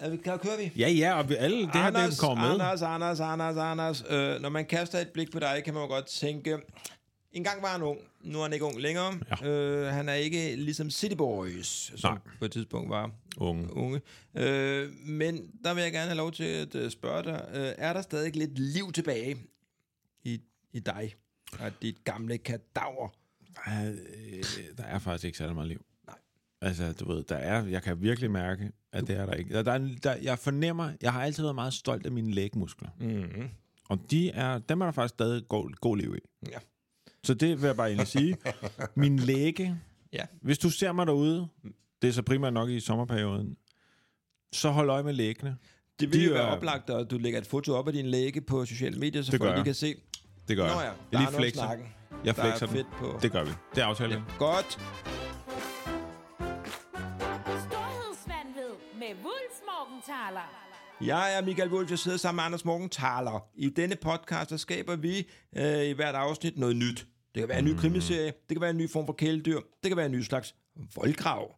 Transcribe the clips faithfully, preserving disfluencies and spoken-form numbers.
Er vi klar, kører vi? Ja, ja, og vi alle, det her, Anders, det kommer med. Anders, Anders, Anders, Anders. Øh, når man kaster et blik på dig, kan man jo godt tænke, en gang var han ung, nu er han ikke ung længere. Ja. Øh, han er ikke ligesom City Boys, som Nej. på et tidspunkt var unge. unge. Øh, men der vil jeg gerne have lov til at spørge dig, øh, er der stadig lidt liv tilbage i, i dig og dit gamle kadaver? Der, øh, der er faktisk ikke særlig meget liv. Nej. Altså, du ved, der er, jeg kan virkelig mærke, at det er der ikke. Der, der, er, der, jeg fornemmer, jeg har altid været meget stolt af mine lægmuskler. Mm-hmm. Og de er, dem er der faktisk stadig god, god liv i. Ja. Så det vil jeg bare egentlig sige. Min læge, ja. Hvis du ser mig derude, det er så primært nok i sommerperioden, så hold øje med lægene. Det vil de jo være er, oplagt, at du lægger et foto op af din læge på sociale medier, så folk lige kan se. Det gør Nå jeg. ja, Jeg lige flexer. Jeg flexer den. På. Det gør vi. Det er aftalen. Ja, godt. Storhedsvanvid med Wulff Morgenthaler. Jeg er Michael Wulff, jeg sidder sammen med Anders Morgenthaler. I denne podcast, der skaber vi øh, i hvert afsnit noget nyt. Det kan være en ny krimiserie, det kan være en ny form for kæledyr, det kan være en ny slags voldgrav.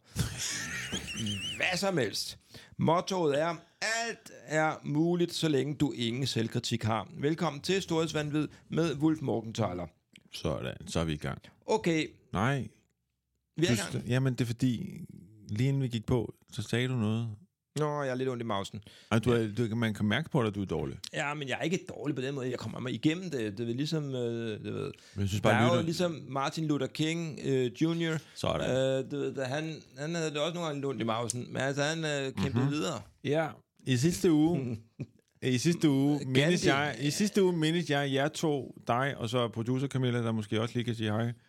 Hvad som helst. Mottoet er, alt er muligt, så længe du ingen selvkritik har. Velkommen til Storhedsvanvid med Wulff Morgenthaler. Sådan, så er vi i gang. Okay. Nej. Vi er i du, gang. Jamen, det er fordi, lige inden vi gik på, så sagde du noget. Nå, jeg er lidt ondt i mausen. Ej, du er, du, man kan mærke på dig, at du er dårlig. Ja, men jeg er ikke dårlig på den måde. Jeg kommer mig igennem det. Det er ligesom, øh, det ved. Men jeg synes bare, der er lytter... jo ligesom Martin Luther King øh, junior Sådan. Øh, du ved, han, han havde det også nogle gange lidt ondt i mausen, men altså, han øh, kæmpede mm-hmm. videre. Ja, i sidste uge... I sidste uge mindes jeg, i sidste uge mindes jeg, jeg to, dig og så producer Camilla, der måske også lige kan sige hej.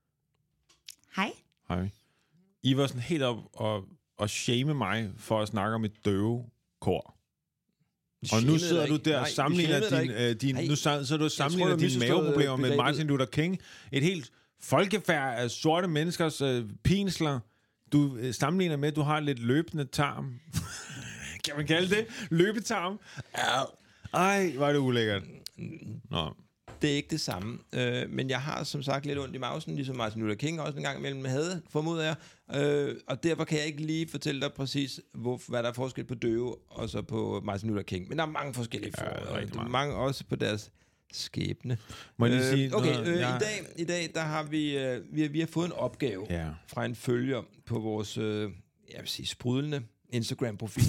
Hej. Hej. I var sådan helt op og, og shame mig for at snakke om et døve kor. Og nu sidder du der og sammenligner din, øh, din nu så, så du sammenligner dine maveproblemer med Martin Luther King. Et helt folkefærd af sorte menneskers øh, pinsler. Du øh, sammenligner med, at du har lidt løbende tarm. Kan man kalde det? Løbetarm? Ej, var det ulækkert. Nå. Det er ikke det samme. Øh, men jeg har som sagt lidt ondt i mausen, ligesom Martin Luther King også en gang imellem havde, formoder jeg. Øh, og derfor kan jeg ikke lige fortælle dig præcis, hvor, hvad der er forskel på døve og så på Martin Luther King. Men der er mange forskellige forhold. Ja, mange. mange også på deres skæbne. Må jeg lige sige øh, okay, noget? øh, ja. i, dag, i dag der har vi, øh, vi, har, vi har fået en opgave ja. fra en følger på vores, øh, jeg vil sige, sprudlende Instagram-profil.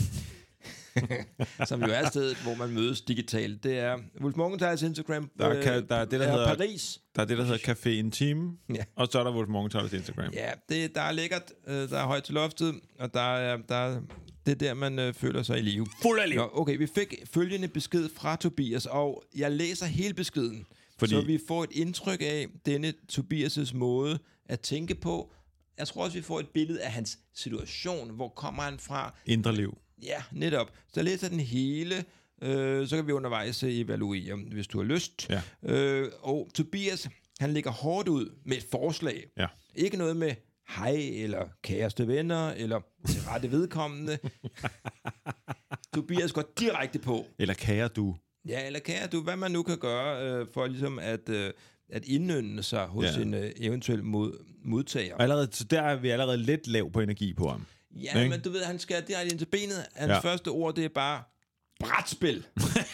Som jo er stedet, hvor man mødes digitalt. Det er Wulff Morgenthalers Instagram. Der kan, der er det, der hedder Paris. Der er det, der hedder Café Intime. Ja. Og så er der Wulff Morgenthalers Instagram. Ja, det, der er lækkert. Der er højt til loftet. Og der er, der er, det er der, man øh, føler sig i live. Fuld af liv. Nå, okay, vi fik følgende besked fra Tobias, og jeg læser hele beskeden. Fordi... Så vi får et indtryk af denne Tobias' måde at tænke på. Jeg tror også, vi får et billede af hans situation. Hvor kommer han fra? Indre liv. Ja, netop. Så jeg læser den hele, øh, så kan vi undervejs evaluere, hvis du har lyst. Ja. Øh, og Tobias, han lægger hårdt ud med et forslag. Ja. Ikke noget med hej, eller kæreste venner, eller til rette vedkommende. Tobias går direkte på. Eller kære du. Ja, eller kære du, hvad man nu kan gøre, øh, for ligesom at... Øh, at indønde sig hos ja. en øh, eventuel mod, modtager. Allerede, så der er vi allerede lidt lav på energi på ham. Ja, ikke? Men du ved, han skal direkte ind til benet. Hans ja. første ord, det er bare brætspil.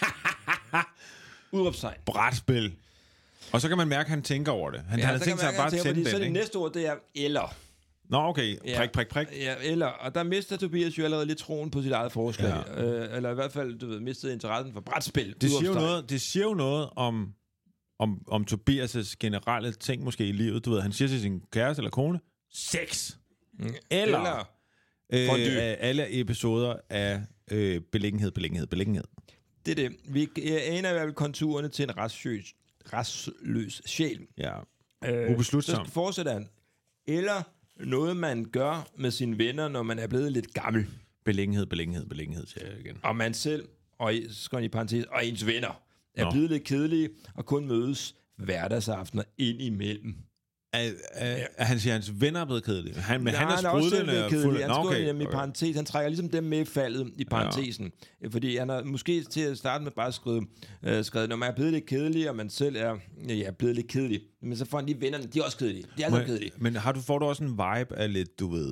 Udråbstegn. Brætspil. Og så kan man mærke, at han tænker over det. Han, ja, han har tænkt sig at bare tænde den, så ikke? det næste ord, det er eller. Nå, okay. Prik, ja. prik, prik. Ja, eller. Og der mister Tobias jo allerede lidt troen på sit eget forslag. Ja. Øh, eller i hvert fald, du ved, mistede interessen for brætspil. Det siger, jo noget, det siger jo noget om... Om, om Tobias' generelle ting måske i livet. Du ved, han siger til sin kæreste eller kone, sex. Mm. Eller, eller øh, alle episoder af øh, beliggenhed, beliggenhed, beliggenhed. Det er det. Vi aner i hvert fald konturerne til en restløs, restløs sjæl. Ja, øh, ubeslutsom. Så fortsætter han. Eller noget, man gør med sine venner, når man er blevet lidt gammel. Beliggenhed, beliggenhed, beliggenhed, siger jeg igen. Og man selv, og, skal i parentes, og ens venner. Er Nå. blevet lidt kedelige, og kun mødes hverdagsaftener ind imellem. Er, er, er, han siger, at hans venner er blevet kedelige. Han, men Nej, han er, han er også blevet kedelig. Han skriver okay, dem i okay. parentes. Han trækker ligesom dem med i faldet i parentesen. Ja. Fordi han har måske til at starte med bare skrevet, øh, skrevet, når man er blevet lidt kedelig, og man selv er ja, blevet lidt kedelig. Men så får han de vennerne, de er også kedelige. De er altså kedelige. Men har du, får du også en vibe af lidt, du ved...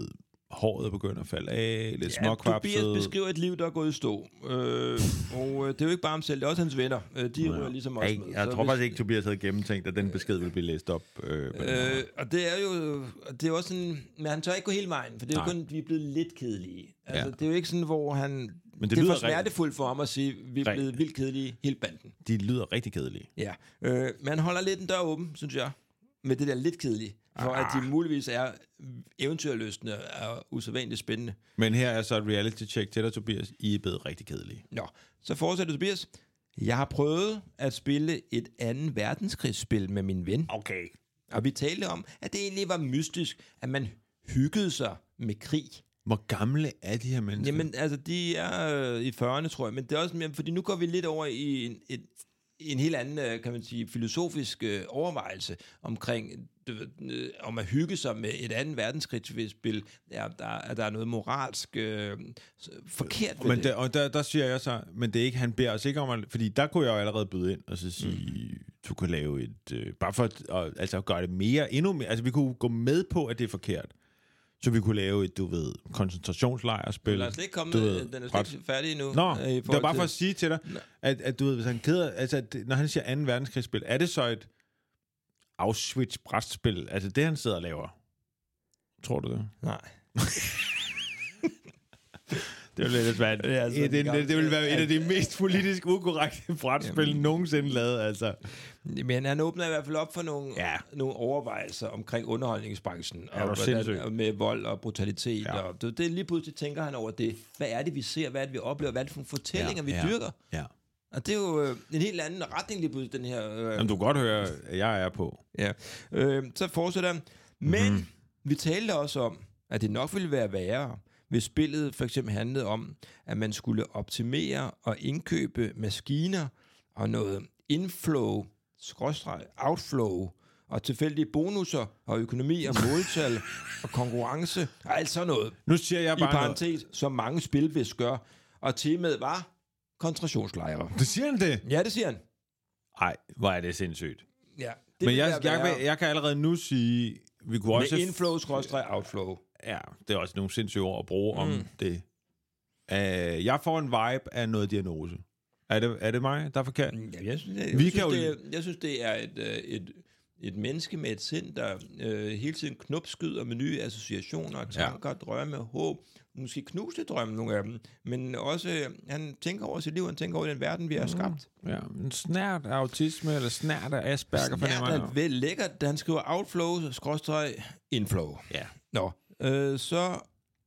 håret begynder at falde af, lidt ja, småkvapset. Tobias beskriver et liv, der er gået i stå. Øh, og det er jo ikke bare ham selv, det er også hans venner. De ja. ryger ligesom også Ej, med. jeg så tror hvis, faktisk ikke, Tobias havde gennemtænkt, at den besked ville blive læst op. Øh, øh, og det er jo det er også sådan, men han tør ikke gå hele vejen, for det er Nej. jo kun, vi er blevet lidt kedelige. Altså, ja. Det er jo ikke sådan, hvor han... Men det, det er for smertefuldt for ham at sige, vi er blevet vildt kedelige hele banden. De lyder rigtig kedelige. Ja, øh, men han holder lidt en dør åben, synes jeg, med det der lidt kedelige. For ah. at de muligvis er eventyrløsende og usædvanligt spændende. Men her er så et reality-check til dig, Tobias. I er blevet rigtig kedelige. Nå, så fortsætter Tobias. Jeg har prøvet at spille et andet verdenskrigsspil med min ven. Okay. Og vi talte om, at det egentlig var mystisk, at man hyggede sig med krig. Hvor gamle er de her mennesker? Jamen, altså, de er øh, i fyrrerne, tror jeg. Men det er også mere, fordi nu går vi lidt over i en, et, en helt anden, kan man sige, filosofisk øh, overvejelse omkring... Øh, om at hygge sig med et andet verdenskrigsspil, ja, der, der er noget moralsk øh, forkert ved men det. Der, og der, der siger jeg så, men det er ikke, han beder os ikke om at, fordi der kunne jeg jo allerede byde ind og så sige, mm. du kan lave et, øh, bare for at, og, altså at gøre det mere, endnu mere, altså vi kunne gå med på, at det er forkert. Så vi kunne lave et, du ved, koncentrationslejrspil. Lad os ikke komme, ved, den er slet ikke færdig endnu. Nå, det var bare for at sige til dig, at, at du ved, hvis han keder, altså at, når han siger anden verdenskrigsspil, er det så et Auschwitz-brætspil? Altså det, han sidder og laver. Tror du det? Nej. Det vil lidt svært. Det, altså det, det, det vil være et af de mest politisk ukorrekte brætspil nogensinde lavet, altså. Men han åbner i hvert fald op for nogle, ja. nogle overvejelser omkring underholdningsbranchen. Ja, og, hvordan, og med vold og brutalitet. Ja. Og det, det lige pludselig tænker han over det. Hvad er det, vi ser? Hvad er det, vi oplever? Hvad er det for nogle fortællinger, ja. vi dyrker? Ja. Og det er jo øh, en helt anden retning lige pludselig, den her... Øh, Jamen, du kan godt høre, at jeg er på. Ja. Øh, så fortsætter han. Men mm-hmm. vi talte også om, at det nok ville være værre, hvis spillet for eksempel handlede om, at man skulle optimere og indkøbe maskiner og noget inflow, skråstreg, outflow, og tilfældige bonusser og økonomi og måltal og konkurrence og alt sådan noget. Nu siger jeg bare i parentes, noget. Som mange spil vist gør. Og temaet var koncentrationslejre. Det siger han det? Ja, det siger han. Ej, hvor er det sindssygt. Ja, det men jeg, jeg, jeg, jeg kan allerede nu sige, vi kunne med også... Med inflow, skråstreg, outflow. Ja, det er også nogle sindssyge ord at bruge mm. om det. Uh, jeg får en vibe af noget diagnose. Er det, er det mig, der er forkert? Ja, jeg, synes, jeg, jeg, synes, jo... det er, jeg synes, det er et, et, et menneske med et sind, der øh, hele tiden knopskyder med nye associationer, tanker, ja. drømme, håb. Måske knuste drømme, nogle af dem. Men også, øh, han tænker over sit liv, han tænker over den verden, vi har skabt. Mm. Ja, en snært af autisme, eller snært af Asperger. Snært er vel lækkert, da han skriver outflow, skråstreg, inflow. Ja. Nå, øh, så...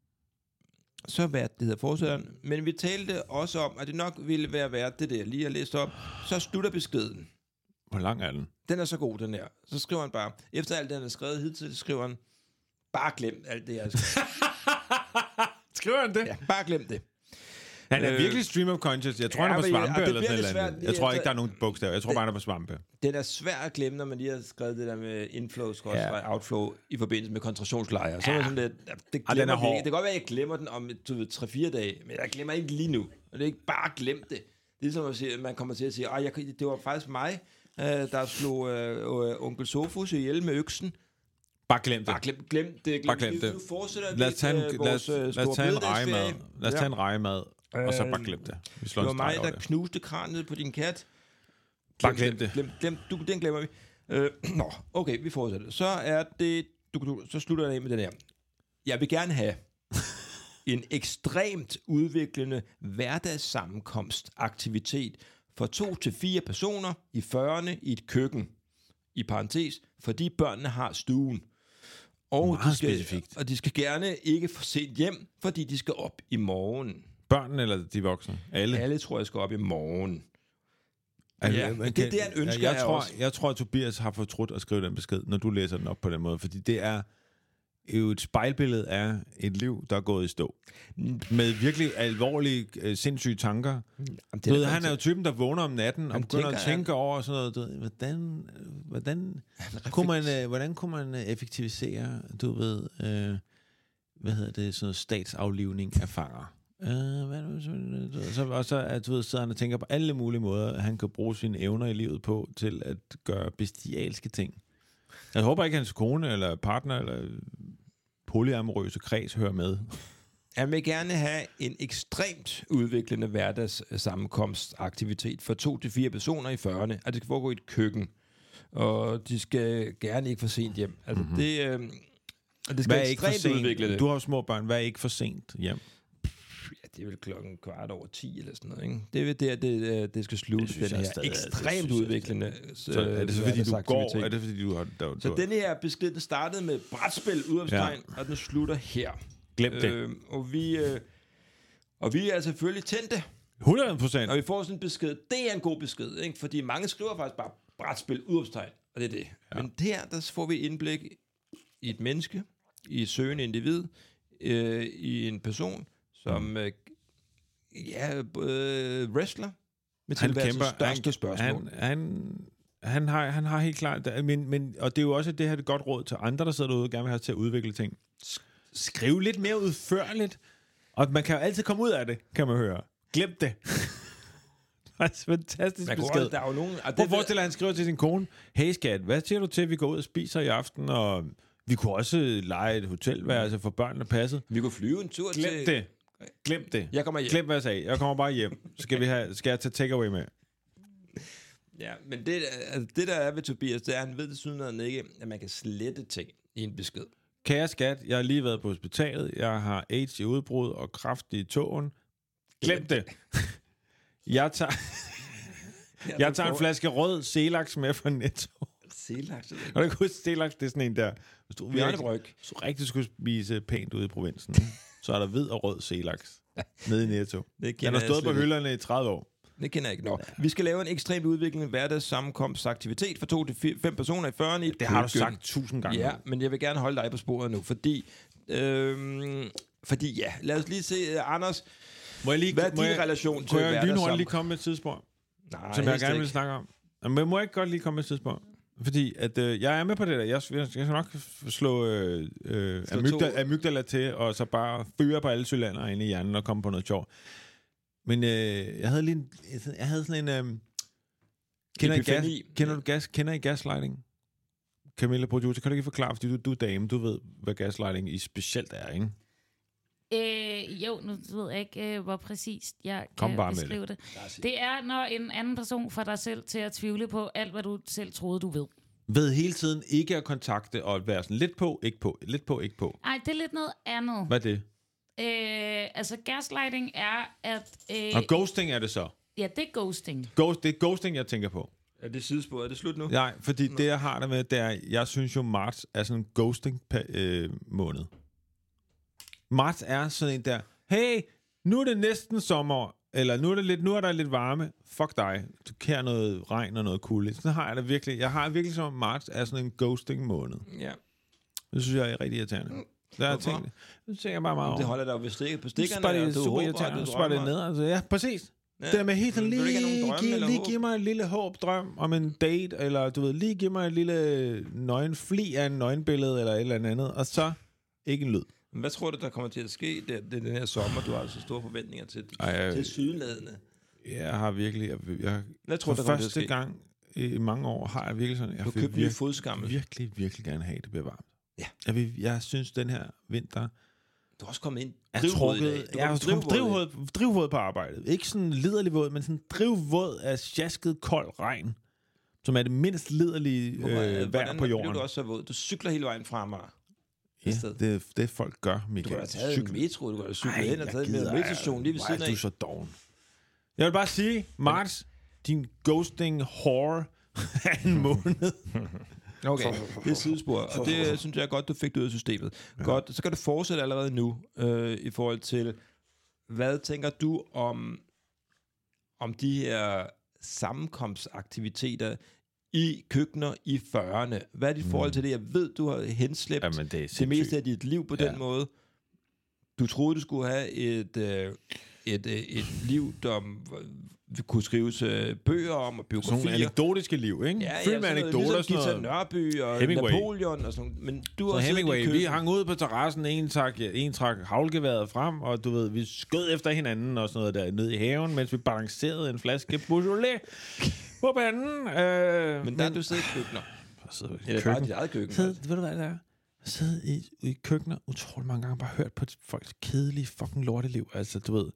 Så hvad det hedder fortsætteren. Men vi talte også om, at det nok ville være værd, det der lige har læst op. Så slutter beskeden. Hvor lang er den? Den er så god, den her. Så skriver han bare, efter alt det, han har skrevet hidtil, skriver han, bare glem alt det, jeg har skrevet. Skriver han det? Ja, bare glem det. Han er øh, virkelig stream of conscious. Jeg tror, ja, han er på svampe, eller sådan noget. Svært, jeg tror ikke, der er nogen bogstaver. Jeg tror det, bare, han er på svampe. Den er svær at glemme, når man lige har skrevet det der med inflow, ja. outflow, i forbindelse med koncentrationslejre. Så ja. er sådan lidt, det glemmer vi ikke. Det kan godt være, at jeg glemmer den om tre fire dage, men jeg glemmer ikke lige nu. Og det er ikke bare glem det. Det er ligesom at sige, man kommer til at sige, jeg, det var faktisk mig, der slog øh, onkel Sofus ihjel med øksen. Bare glem det. Bare glem, glem det. Glem bare glem det. Nu fortsætter lad os tage en, lad os, lad os tage en rejemad. Lad os tage en rejemad. Og så bare glem det. Vi slår det var mig, der knuste kranet på din kat. Glem, bare glem det. Glem, glem, du, den glemmer vi. Øh, nå, okay, vi fortsætter. Så er det... Du, du, så slutter jeg af med den her. Jeg vil gerne have en ekstremt udviklende hverdagssammenkomstaktivitet for to til fire personer i fyrrerne i et køkken. I parentes, fordi børnene har stuen. Og de, skal, og de skal gerne ikke for sent hjem, fordi de skal op i morgen. Børnene eller de voksne? Alle? Alle tror jeg skal op i morgen. Altså, ja, men det er det, han ønsker jeg, jeg, tror, også. jeg tror, at Tobias har fortrudt at skrive den besked, når du læser den op på den måde, fordi det er jo et spejlbillede af et liv, der er gået i stå. Med virkelig alvorlige, øh, sindssyge tanker. Jamen, du ved, han er jo typen, der vågner om natten og begynder at tænke han... over sådan noget. Du ved, hvordan, hvordan, kunne man, øh, hvordan kunne man effektivisere, du ved, øh, hvad hedder det, sådan noget statsaflivning af fanger. Uh, hvad, så, og så at, du ved, sidder han og tænker på alle mulige måder, at han kan bruge sine evner i livet på til at gøre bestialske ting. Jeg håber ikke, hans kone eller partner eller polyamorøse kreds hører med. Han vil gerne have en ekstremt udviklende hverdagssammenkomstaktivitet for to til fire personer i fyrrerne, og det skal foregå i et køkken. Og de skal gerne ikke for sent hjem. Altså, mm-hmm. det, øh, og det skal være ekstremt udvikle det. Du har små børn. Hvad er ikke for sent hjem? Ja, det er vel klokken kvart over ti eller sådan noget, ikke? Det er vel der, det, det skal slutte, det den her stadig, ekstremt det udviklende. Så er det så, fordi du går? Er det, fordi du har... Der, så den her besked, den startede med brætspil, udopstegn, ja. Og den slutter her. Glem det. Øh, og, vi, øh, og vi er selvfølgelig tændte. hundrede procent. Og vi får sådan en besked. Det er en god besked, ikke? Fordi mange skriver faktisk bare brætspil, udopstegn, og det er det. Ja. Men der, der får vi indblik i et menneske, i et søgende individ, øh, i en person, som mm. øh, ja, øh, wrestler med tilværelsens største han, spørgsmål. Han, han, han, har, han har helt klart, men, men, og det er jo også det her et godt råd til andre, der sidder derude og gerne vil have til at udvikle ting. Skriv lidt mere udførligt, og man kan jo altid komme ud af det, kan man høre. Glem det. Det er fantastisk man besked. Der er jo nogen, Hvor forestiller han skriver til sin kone, hey skat, hvad siger du til, at vi går ud og spiser i aften, og vi kunne også lege et hotelværelse for børnene passet. Vi kunne flyve en tur Glem til... det. Glem det. Jeg kommer hjem. Glem, hvad jeg sagde. Jeg kommer bare hjem. Så skal, vi have, skal jeg tage takeaway med. Ja, men det, altså det der er ved Tobias, det er, at han ved desuden ikke, at man kan slette ting i en besked. Kære skat, jeg har lige været på hospitalet. Jeg har AIDS i udbrud og kræft i tåen. Glem det. Jeg tager, jeg tager en flaske rød Selaks med fra Netto. Selaks? Og det kunne Selaks, det er sådan en der. Hvis du, virkelig, hvis du rigtig skulle spise pænt ude i provinsen, så er der hvid og rød Selaks nede i Netto. Den har stået på hylderne i tredive år. Det kender jeg ikke. Nå. Ja. Vi skal lave en ekstremt udvikling hverdagssammenkomstaktivitet for to til fem personer i fyrrerne. I det har du sagt tusind gange. Ja, men jeg vil gerne holde dig på sporet nu, fordi... Øhm, fordi ja, lad os lige se, uh, Anders... Må jeg lige, hvad er din jeg, relation til hverdagssammenkomst? Må jeg lige komme med et tidsspor? Nej, som jeg gerne vil snakke om. Men må jeg ikke godt lige komme med et tidsspor? Fordi at, øh, jeg er med på det der. Jeg, jeg, jeg skal nok slå, øh, øh, amygdala, amygdala til, og så bare fyre på alle cylinder inde i hjernen og komme på noget sjovt. Men øh, jeg havde lige en, jeg havde sådan en... Øh, kender, I gas, kender du gas, kender I gaslighting? Camilla, producer, kan du ikke forklare, fordi du, du er dame, du ved, hvad gaslighting i specielt er, ikke? Øh, jo, nu ved jeg ikke, øh, hvor præcist jeg Kom kan bare beskrive det. Det er, når en anden person får dig selv til at tvivle på alt, hvad du selv troede, du ved. Ved hele tiden ikke at kontakte og være sådan lidt på, ikke på, lidt på, ikke på. Nej, det er lidt noget andet. Hvad er det? Øh, altså, gaslighting er, at... Øh, og ghosting er det så? Ja, det er ghosting. Ghost, det er ghosting, jeg tænker på. Er det sidespor? Er det slut nu? Nej, fordi Nå. det, jeg har det med, det er, jeg synes jo, marts er sådan en ghosting-måned. Marts er sådan en der, hey, nu er det næsten sommer, eller nu er, det lidt, nu er der lidt varme, fuck dig, du kærer noget regn og noget kulde. Sådan har jeg det virkelig. Jeg har virkelig som marts er sådan en ghosting-måned. Ja. Det synes jeg er rigtig irriterende. Mm. Der er tænkt, det tænker jeg bare meget over. Det holder dig jo ved stikket på stikkerne. Så er det super irriterende, så er det ned. Altså, ja, præcis. Ja. Det der med helt sådan, lige, lige, lige give mig en lille håb, drøm om en date, eller du ved, lige give mig en lille nøgen fli af en nøgenbillede, eller et eller andet, og så ikke en lyd. Men hvad tror du, der kommer til at ske det, det, den her sommer? Du har altså store forventninger til, Ej, jeg, til sydenladende. Jeg har virkelig... Jeg, jeg, hvad tror du, der kommer til at ske? Første gang i mange år har jeg virkelig sådan... Jeg du købte virkelig, fodskammel. virkelig, virkelig gerne have, at det bliver varmt. Ja. Jeg, vil, jeg synes, den her vinter... Du har også kommet ind er trukket... Jeg har drivvåd, drivvåd på arbejdet. Ikke sådan liderlig våd, men sådan drivvåd af sjasket kold regn, som er det mindst liderlige øh, vejr på jorden. Hvordan du også så våd? Du cykler hele vejen fra mig. Ja, det, det folk gør, Michael. Du har taget en metro, du har cyklet hen og taget en metrostation lige ved siden af. Du er så doven. Jeg vil bare sige, Marts, din ghosting whore af en måned. Okay, det er sidespor, og det synes jeg er godt, du fik det ud af systemet. Ja. Godt, så kan du fortsætte allerede nu, øh, i forhold til, hvad tænker du om, om de her sammenkomstaktiviteter i køkkener i fyrrerne? Hvad er dit mm. forhold til det? Jeg ved, du har henslæbt Jamen, det, det meste af dit liv på ja. den måde. Du troede, du skulle have et, øh, et, øh, et liv, der vi kunne skrives øh, bøger om, og biografier. Sådan nogle anekdotiske liv, ikke? Ja, Fyldt ja, med anekdoter. Ligesom Gita Nørby og Hemingway. Napoleon og sådan. Men du så har Hemingway, vi hang ud på terrassen, en trak, en trak havlgeværet frem, og du ved, vi skød efter hinanden og sådan noget der ned i haven, mens vi balancerede en flaske Beaujolais på panden. Øh, men der men, er du siddet i køkkener. Eller køkken. Bare dit eget køkken. Sid, ved du hvad det er? siddet i, i køkkener utrolig mange gange, bare hørt på folks kedelige fucking lorteliv. Altså, du ved...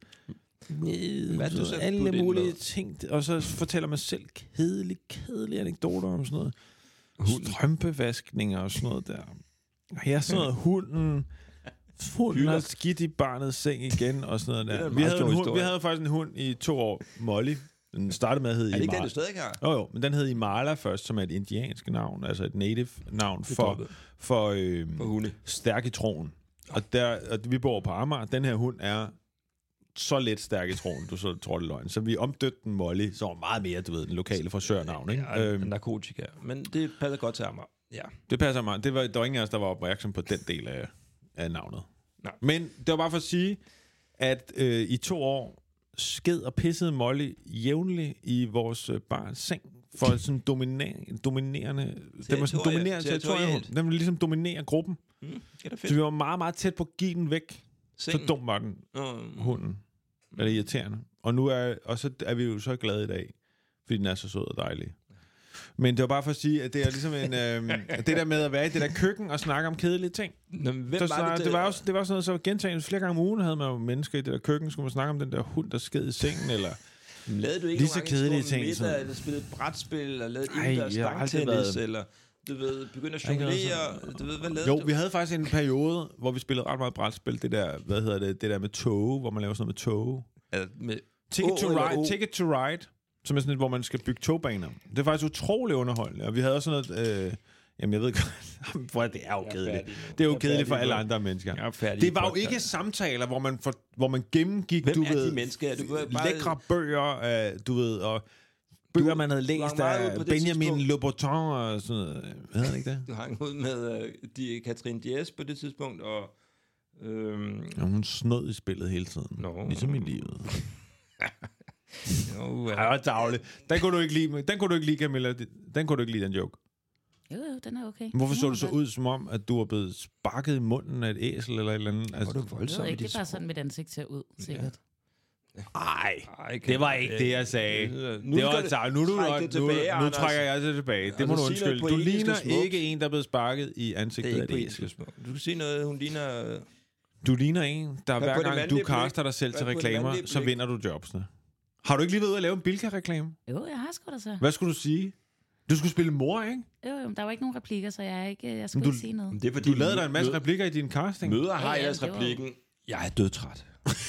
Hvad du så alle mulige ting, og så fortæller man selv kedelige, kedelige anekdoter om sådan noget. Hunden. Strømpevaskninger og sådan noget der. Og her sådan noget, hunden... Hunden har skidt i barnets seng igen, og sådan noget der. Vi havde, hund, vi havde faktisk en hund i to år, Molly. Den startede med at hedde Imala. Er det ikke den, du stadig har? Jo, jo, men den hed Imala først, som er et indiansk navn, altså et native navn for, for, øh, for hunde. Stærk i troen. Og, der, og vi bor på Amager. Den her hund er så lidt stærk i troen, du så tror det løgn. Så vi omdøbte den Molly, så var meget mere, du ved, den lokale frisørnavn, ikke? Ja, øhm, narkotika. Men det passer godt til Amager. Ja. Det passer meget. Det var, der var ingen af os, der var opmærksom på den del af, af navnet. Nej. Men det var bare for at sige, at øh, i to år sked og pissede Molly jævnligt i vores øh, barns seng, for sådan dominerende, dominerende den var sådan dominerende territorium. Den ville ligesom dominere gruppen. Mm, det så vi var meget, meget tæt på at give den væk. Sengen. Så dum var den, mm. hunden. Eller irriterende. Og nu er, og så er vi jo så glade i dag, fordi den er så sød og dejlig. Men det var bare for at sige, at det er ligesom en, øh, det der med at være i det der køkken og snakke om kedelige ting. Nå, hvem så, var det, det, det, var også, det var sådan noget, så gentagende flere gange om ugen havde man jo mennesker i det der køkken, skulle man snakke om den der hund, der sked i sengen, eller... Lavede du ikke lige så kedelige ting, middag, så... eller spillede brætspil, eller lavede indendørs stangtennis, eller du ved, begyndte at jonglere, du ved, hvad lavede jo, du? vi havde faktisk en periode, hvor vi spillede ret meget brætspil, det der, hvad hedder det, det der med tog, hvor man laver sådan noget med tog. Altså, med Ticket to Ride, Ticket to Ride, som er sådan et, hvor man skal bygge togbaner. Det er faktisk utrolig underholdende, og vi havde også sådan noget... Øh, Jamen, jeg ved godt, hvor det er jo kedeligt. Det er jo kedeligt for alle andre mennesker. Det var jo ikke samtaler, hvor man, for, hvor man gennemgik, Hvem du er ved, de mennesker? Du bare... lækre bøger, uh, du ved, og bøger, du, man havde læst af Benjamin Louboutin og sådan noget. Hedder det ikke det? Du hang ud med uh, de, Catherine Diaz på det tidspunkt, og... Øhm... Ja, hun snød i spillet hele tiden. No. Ligesom i livet. Jo, uh... Ej, dagligt. Den kunne du ikke lide, den kunne du ikke lide, Camilla. Den kunne du ikke lide, den joke. Jo, jo, den er okay. Hvorfor så du så ud, som om, at du var blevet sparket i munden af et æsel eller et eller andet? Altså, det var ikke, det bare sådan, mit ansigt ser ud, sikkert. Nej, ja. det var ikke det, jeg sagde. Nu, det var, det, så, nu, nu, nu, tilbage, nu, nu trækker jeg det tilbage. Det må du undskylde. Du ligner ikke en, der er blevet sparket i ansigtet af et æsel. Du kan sige noget, hun ligner... Du ligner en, der hver gang du kaster dig selv til reklamer, så vinder du jobsene. Har du ikke lige været ude at lave en Bilka-reklame? Jo, jeg har sgu da så. Hvad skulle du sige? Du skulle spille mor, ikke? Jo, jo, der var ikke nogen replikker, så jeg, ikke, jeg skulle du, ikke sige noget. Det er, fordi du lavede dig en masse mød, replikker i din casting. Møder har jeres ja, replikken. Jeg er dødtræt.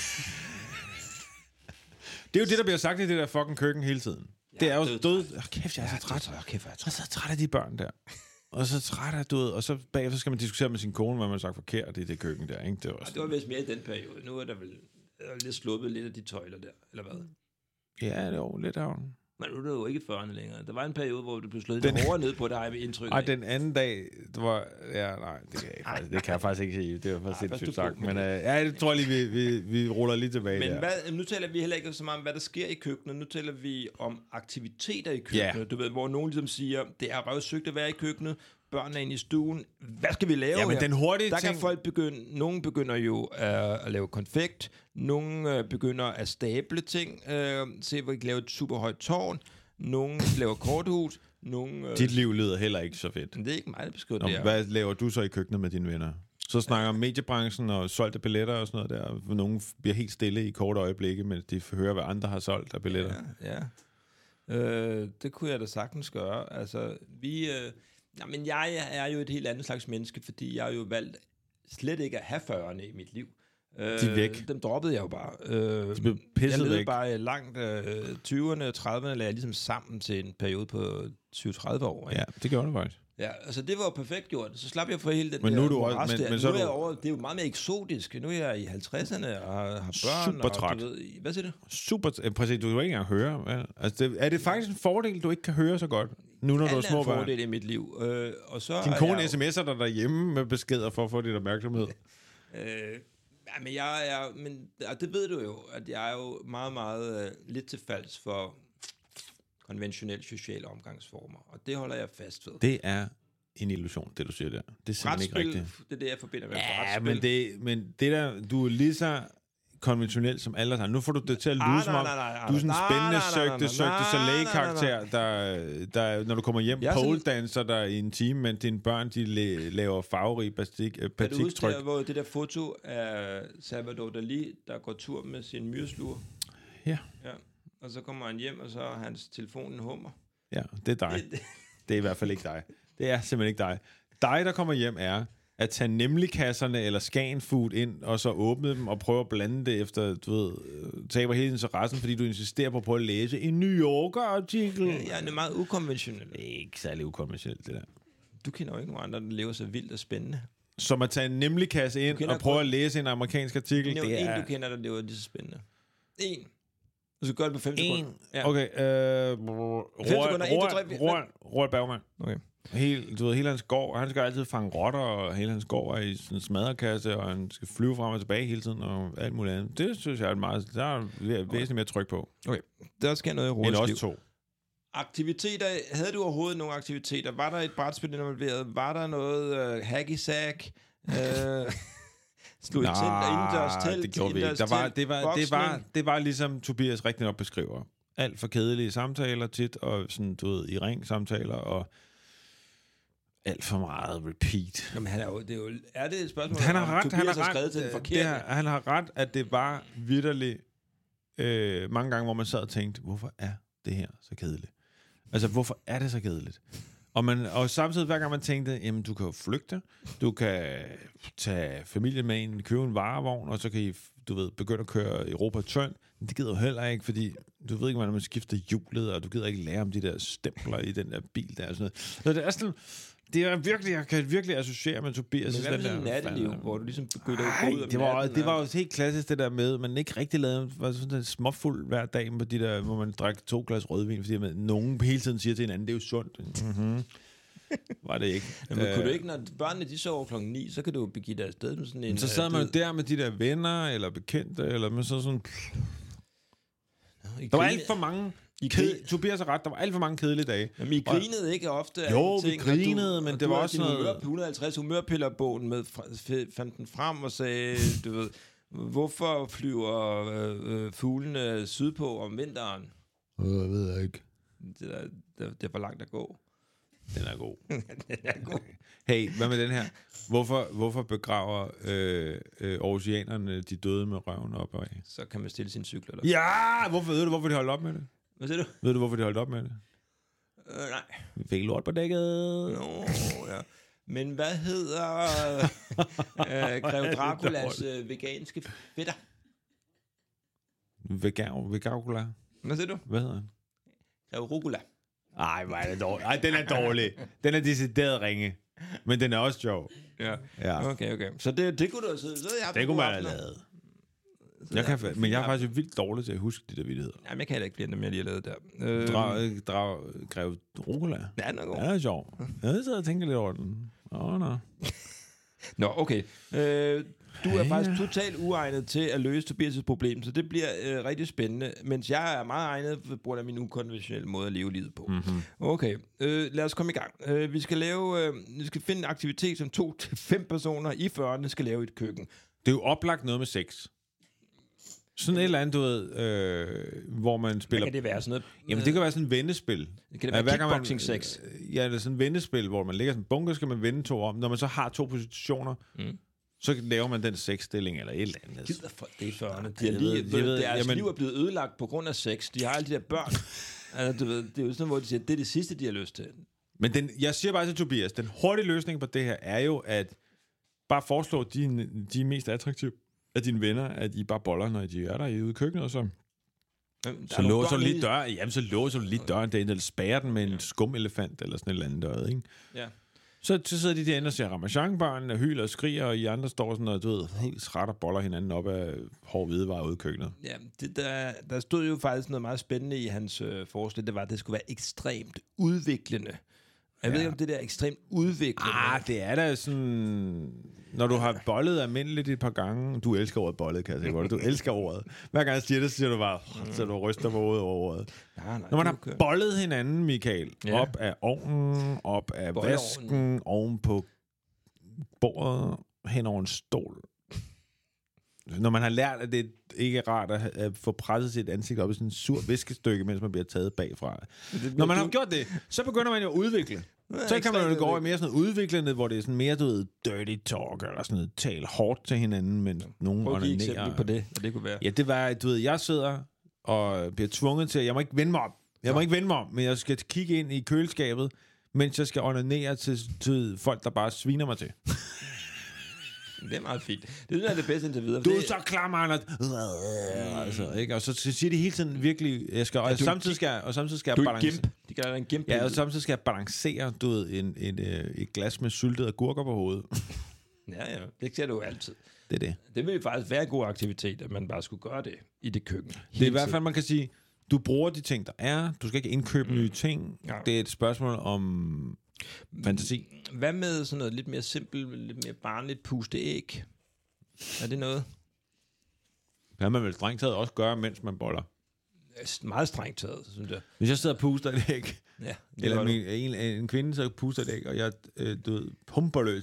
Det er jo det, der bliver sagt i det der fucking køkken hele tiden. Jeg det er jo død... Oh, kæft, jeg er så træt. Oh, kæft, jeg er træt. Jeg er så træt af de børn der. Og så træt af død, og så bagefter skal man diskutere med sin kone, hvad man har sagt forkert i det køkken der, ikke? Det var, ja, det var vist mere i den periode. Nu er der vel er lidt sluppet lidt af de tøjler der, eller hvad? Ja, det var lidt af. Men nu er det jo ikke fyrrerne længere. Der var en periode, hvor du blev slået den, hårdere ned på, det har jeg indtryk af. Ej, den anden dag, det var... Ja, nej, det kan jeg, faktisk, det kan jeg faktisk ikke sige. Det var faktisk sindssygt sagt. Men uh, ja, det tror jeg lige, vi, vi, vi ruller lige tilbage Men der. hvad, nu taler vi heller ikke så meget om, hvad der sker i køkkenet. Nu taler vi om aktiviteter i køkkenet. Yeah. Du ved, hvor nogen ligesom siger, det er røvsygt at være i køkkenet. Børnene er inde i stuen. Hvad skal vi lave ja, men her? Den hurtige der ting... kan folk begynde... Nogen begynder jo uh, at lave konfekt. Nogen uh, begynder at stable ting. Uh, se, hvor de kan lave et super højt tårn. Nogen laver korthus. Nogen, uh... Dit liv lyder heller ikke så fedt. Det er ikke meget beskrevet det. Hvad laver du så i køkkenet med dine venner? Så snakker om mediebranchen og solgte billetter og sådan noget der. Hvor nogen bliver helt stille i korte øjeblikke, mens de hører, hvad andre har solgt af billetter. Ja, ja. Øh, det kunne jeg da sagtens gøre. Altså, vi... Øh, jamen, jeg er jo et helt andet slags menneske, fordi jeg har jo valgt slet ikke at have fyrrerne i mit liv. De er væk. Dem droppede jeg jo bare. Øh, de blev pisset jeg levede væk. bare langt øh, tyverne og trediverne, lagde jeg ligesom sammen til en periode på tyve til tredive år. Ikke? Ja, det gjorde det faktisk. Ja, altså det var jo perfekt gjort. Så slap jeg for hele den men der nu er du også, men, der. men nu så er jeg du... over, det er jo meget mere eksotisk. Nu er jeg i halvtredserne og har, har børn. Super træt. Og, du ved, hvad siger du? Super træt. Præcis, du kan ikke engang høre. Ja. Altså, det, er det faktisk en fordel, du ikke kan høre så godt, nu når du er små børn? Det er en fordel i mit liv. Øh, og så din kone jo... sms'er dig derhjemme med beskeder for at få dit opmærksomhed. øh, ja, men jeg er... Men, det ved du jo, at jeg er jo meget, meget uh, lidt til falds for konventionelle sociale omgangsformer. Og det holder jeg fast ved. Det er en illusion, det du siger der. Det er simpelthen ikke rigtigt. Det er det, jeg forbinder med ja, brætspil. men det, men det der, du er lige så konventionelt som alle andre. Nu får du det til at lyde ah, som om, nej, nej, nej, du er sådan en nej, spændende, nej, nej, søgte, søgte Soleil-karakter, der, der, når du kommer hjem, pole-danser der i en time, men dine børn, de laver farverige batiktryk. Kan du huske der, hvor det der foto af Salvador Dalí, der går tur med sin myresluger? Ja. Ja. Og så kommer han hjem, og så er hans telefon en hummer. Ja, det er dig. Det er i hvert fald ikke dig. Det er simpelthen ikke dig. Dig, der kommer hjem, er at tage nemlig-kasserne eller Scan-food ind, og så åbne dem og prøve at blande det efter, du ved, taber hele interessen, fordi du insisterer på at prøve at læse en New Yorker-artikel. Ja, ja, det er meget ukonventionelt. Det er ikke særlig ukonventionelt, det der. Du kender jo ikke nogen andre, der lever så vildt og spændende. Som at tage en nemlig-kasse ind og prøve at læse en amerikansk artikel. Det er en, du kender, der lever lige så spændende. En. Og så gør det på fem sekunder. Ja. Okay. Øh, Robert Bergman. Okay. Helt, du ved, hele hans gård, han skal altid fange rotter, og hele hans gård er i sådan en smadrekasse, og han skal flyve frem og tilbage hele tiden, og alt muligt andet. Det synes jeg er meget, der er væsentligt mere tryk på. Okay, der sker noget i Roberts liv. End også to. Aktiviteter, havde du overhovedet nogle aktiviteter? Var der et brætspil involveret? Var der noget uh, hacky-sack? Uh, slog i telt og indendørs telt? Det gjorde vi ikke. Der var, det, var, det, var, det var ligesom Tobias rigtig nok beskriver. Alt for kedelige samtaler tit, og sådan, du ved, i ring samtaler, og alt for meget repeat. Jamen, han er, jo, det er, jo, er det et spørgsmål, han har ret, Tobias han har, har skrevet ret, til den forkerte? Det har, han har ret, at det var vitterligt øh, mange gange, hvor man sad og tænkte, hvorfor er det her så kedeligt? Altså, hvorfor er det så kedeligt? Og, man, og samtidig, hver gang man tænkte, jamen, du kan jo flygte, du kan tage familien med ind, købe en varevogn, og så kan I, du ved, begynde at køre Europa tynd. Men det gider du heller ikke, fordi du ved ikke, hvordan man skifter hjulet, og du gider ikke lære om de der stempler i den der bil der og sådan noget. Så det er sådan, det er virkelig, jeg kan virkelig associere med Tobias. Men hvad med det natteliv, hvor du ligesom begynder at gå ud om det var, natten? Det var jo helt klassisk det der med, man ikke rigtig lavede, var sådan en småfuld hver dag på de der, hvor man drak to glas rødvin, fordi man, nogen hele tiden siger til hinanden, det er jo sundt. Mm-hmm. Var det ikke. Jamen, kunne du ikke, når børnene de sover klokken ni, så kan du begive dig afsted med sådan en... Så sad man jo der med de der venner, eller bekendte, eller med så sådan... Der var alt for mange... I ked... Tobias er ret, der var alt for mange kedelige dage. Jamen, I grinede ikke ofte af jo, ting. Jo, vi grinede, du, men det var også noget... Humør, et hundrede og halvtreds humørpiller-bogen med, fandt den frem og sagde, du ved, hvorfor flyver øh, øh, fuglene sydpå om vinteren? Øh, jeg ved jeg ikke. Det er, det er for langt at gå. Den er god. Den er god. Hey, hvad med den her? Hvorfor, hvorfor begraver øh, øh, oceanerne de døde med røven op af? Så kan man stille sin cykel, eller? Ja! Hvorfor, ved du, hvorfor de holdt op med det? Hvad siger du? Ved du, hvorfor de holdt op med det? Øh, nej. Vi fik lort på dækket. Nå, ja. Men hvad hedder øh, Greve Draculas øh, veganske fætter? Vegav, Vegavula. Hvad siger du? Hvad hedder han? Greve Rugula. Ej, hvor er det dårligt. Ej, den er dårlig. Den er decideret ringe. Men den er også sjov. Ja. Ja. Okay, okay. Så det, det kunne du have siddet. Så jeg det kunne man have lavet. Jeg kan, men jeg er faktisk vildt dårlig til at huske de der vittigheder. Jamen, jeg kan heller ikke flere, dem jeg lige har lavet der. Øh, Drag, drag, Greve Rugula. Ja, den er god. Ja, det er sjov. Jeg sidder og tænker lidt over den. Åh, nå. Nå, okay. Øh, du er faktisk totalt uegnet til at løse Tobias' problem, så det bliver øh, rigtig spændende, mens jeg er meget egnet på grund af min ukonventionelle måde at leve livet på. Mm-hmm. Okay, øh, lad os komme i gang. Øh, vi skal lave, øh, vi skal finde en aktivitet, som to til fem personer i fyrrerne skal lave i et køkken. Det er jo oplagt noget med sex. Sådan et eller andet, du ved, øh, hvor man spiller... Hvad kan det være? Sådan noget, Jamen, det kan være sådan et vendespil. Det kan det være kickboxing sex? Ja, det er sådan et vendespil, hvor man ligger sådan en bunker, skal man vende to om. Når man så har to positioner, mm. så laver man den sexstilling eller et eller andet. Gider for det i fyrrerne. De er lige, ved, ved, deres jamen, liv er blevet ødelagt på grund af sex. De har alle de der børn. Altså, du ved, det er jo sådan, hvor de siger, det er det sidste, de har lyst til. Men den, jeg siger bare til Tobias, den hurtige løsning på det her er jo, at bare foreslå de, de mest attraktive af dine venner, at I bare boller, når de er der ude i køkkenet, og så, jamen, så låser du lige døren. Jamen, så låser du lige døren derinde, eller spærrer den med en skumelefant, eller sådan et eller andet døret, ikke? Ja. Så, så sidder de derinde og ser Ramachan-børnene, hyler og skriger, og I andre står sådan og, du ved, helt træt og boller hinanden op af hård hvidevarer ude i køkkenet. Ja, det der, der stod jo faktisk noget meget spændende i hans øh, forslag, det var, at det skulle være ekstremt udviklende. Jeg ja. ved ikke, om det der er ekstremt udviklende. Ah, det er da sådan... Når du har bollet almindeligt et par gange... Du elsker ordet bollet, kan jeg sige godt. Du elsker ordet. Hver gang jeg siger det, så siger du bare... Så du ryster på hovedet over ordet. Ja, nej, når man har kan... bollet hinanden, Michael, ja. op af ovnen, op af Bolleovnen. Vasken, oven på bordet, hen over en stol. når man har lært, at det ikke er rart at, at få presset sit ansigt op i sådan en sur viskestykke, mens man bliver taget bagfra. Det, når man har gjort det, så begynder man jo at udvikle. Så kan man jo gå over i mere sådan noget udviklende, hvor det er sådan mere, du ved, dirty talk, eller sådan noget, tale hårdt til hinanden, men nogen onanerer. Prøv at give eksempel på det, hvad det kunne være. Ja, det var, du ved, jeg sidder og bliver tvunget til, jeg må ikke vende mig om. Jeg må ikke vende mig om, men jeg skal kigge ind i køleskabet, mens jeg skal onanere til, til folk, der bare sviner mig til. Det er meget fint. Det synes jeg er det bedste indtil videre. Du er så klam, Anders. Altså, ikke? Og så siger de hele tiden virkelig, jeg skal, og, ja, samtidig skal, og samtidig skal jeg balancere. De kalder det en gimp. Ja, og samtidig skal jeg balancere, du ved, en, en, en, et glas med syltede agurker på hovedet. Ja, ja. Det ser du jo altid. Det er det. Det vil faktisk være en god aktivitet, at man bare skulle gøre det i det køkken. Det er i hvert fald, man kan sige, du bruger de ting, der er. Du skal ikke indkøbe mm. nye ting. Ja. Det er et spørgsmål om fantasi. Hvad med sådan noget lidt mere simpelt, lidt mere barnligt puste æg? Er det noget? Det kan man vel strengt taget også gøre, mens man boller. Meget strengt taget, synes jeg. Hvis jeg sidder og puster et æg, ja, eller en, en, en kvinde så puster et æg, og jeg øh, du ved, pumper løs.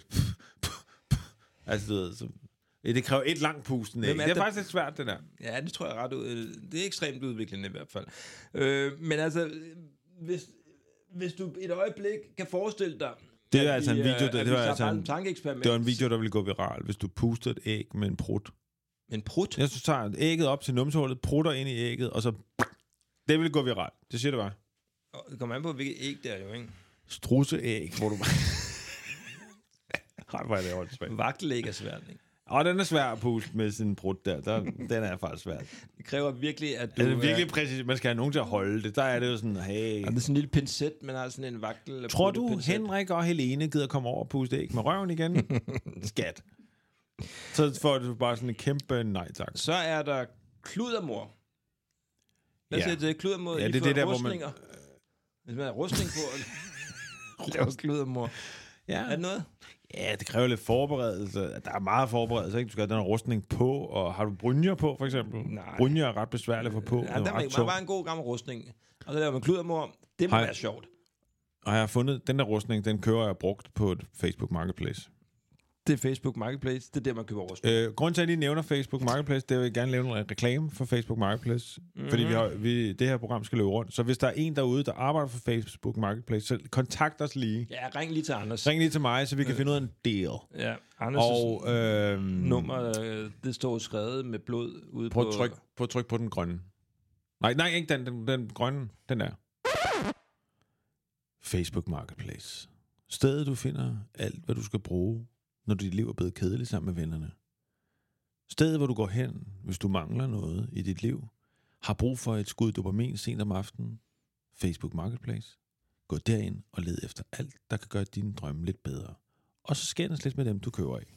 altså, du ved, så, det kræver et langt pusten æg. Det er, det er faktisk lidt svært, det der. Ja, det tror jeg ret ud. Det er ekstremt udviklende i hvert fald. Øh, men altså, hvis, hvis du et øjeblik kan forestille dig, det er altså en video, der, det var altså en tankeeksperiment. Det var en video, der ville gå viral, hvis du puster et æg med en prut. En prut? Jeg så tager ægget op til numsehullet, prutter ind i ægget, og så det ville gå viral. Det siger det bare. Det kommer an på, hvilket æg det er jo, ikke? Strusseæg, hvor du bare... Ej, hvor er det åndssvagt. Vagtelæg er svært, ikke? Og den er svær at puste med sin en prut der. der. Den er faktisk svær. Det kræver virkelig, at du... Det er virkelig præcis. Man skal have nogen til at holde det. Der er det jo sådan, hey... Og det er sådan en lille pincet, man har sådan en vagtel... Tror du, pincet. Henrik og Helene gider komme over og puste æg med røven igen? Skat. Så får du bare sådan en kæmpe nej tak. Så er der kludermor. Hvad ja. siger det? Kludermor, ja, de det er det der, rustninger. Hvor man... Hvis man har rustning på... laver kludermor. Ja. Er det noget? Ja, det kræver lidt forberedelse. Der er meget forberedelse, ikke? Du skal have den her rustning på, og har du brynjer på, for eksempel? Nej. Brynjer er ret besværligt at få på. Ja, der er bare en god gammel rustning. Og så laver man kludermor. Det må Hej. være sjovt. Og jeg har fundet, den der rustning, den kører jeg brugt på et Facebook Marketplace. Det er Facebook Marketplace. Det er der, man køber rustning. Øh, grunden til, at jeg lige nævner Facebook Marketplace, det er, at jeg gerne lave en reklame for Facebook Marketplace. Mm-hmm. Fordi vi har, vi, det her program skal løbe rundt. Så hvis der er en derude, der arbejder for Facebook Marketplace, så kontakt os lige. Ja, ring lige til Anders. Ring lige til mig, så vi kan øh. finde ud af en deal. Ja, Anders' og, øh, nummer, det står skrevet med blod ude på... på... Tryk, på tryk på den grønne. Nej, nej, ikke den, den, den grønne. Den der. Facebook Marketplace. Stedet, du finder alt, hvad du skal bruge, når dit liv er blevet kedeligt sammen med vennerne. Stedet, hvor du går hen, hvis du mangler noget i dit liv, har brug for et skud dopamin sent om aftenen. Facebook Marketplace. Gå derind og led efter alt, der kan gøre dine drømme lidt bedre. Og så skændes lidt med dem, du køber af.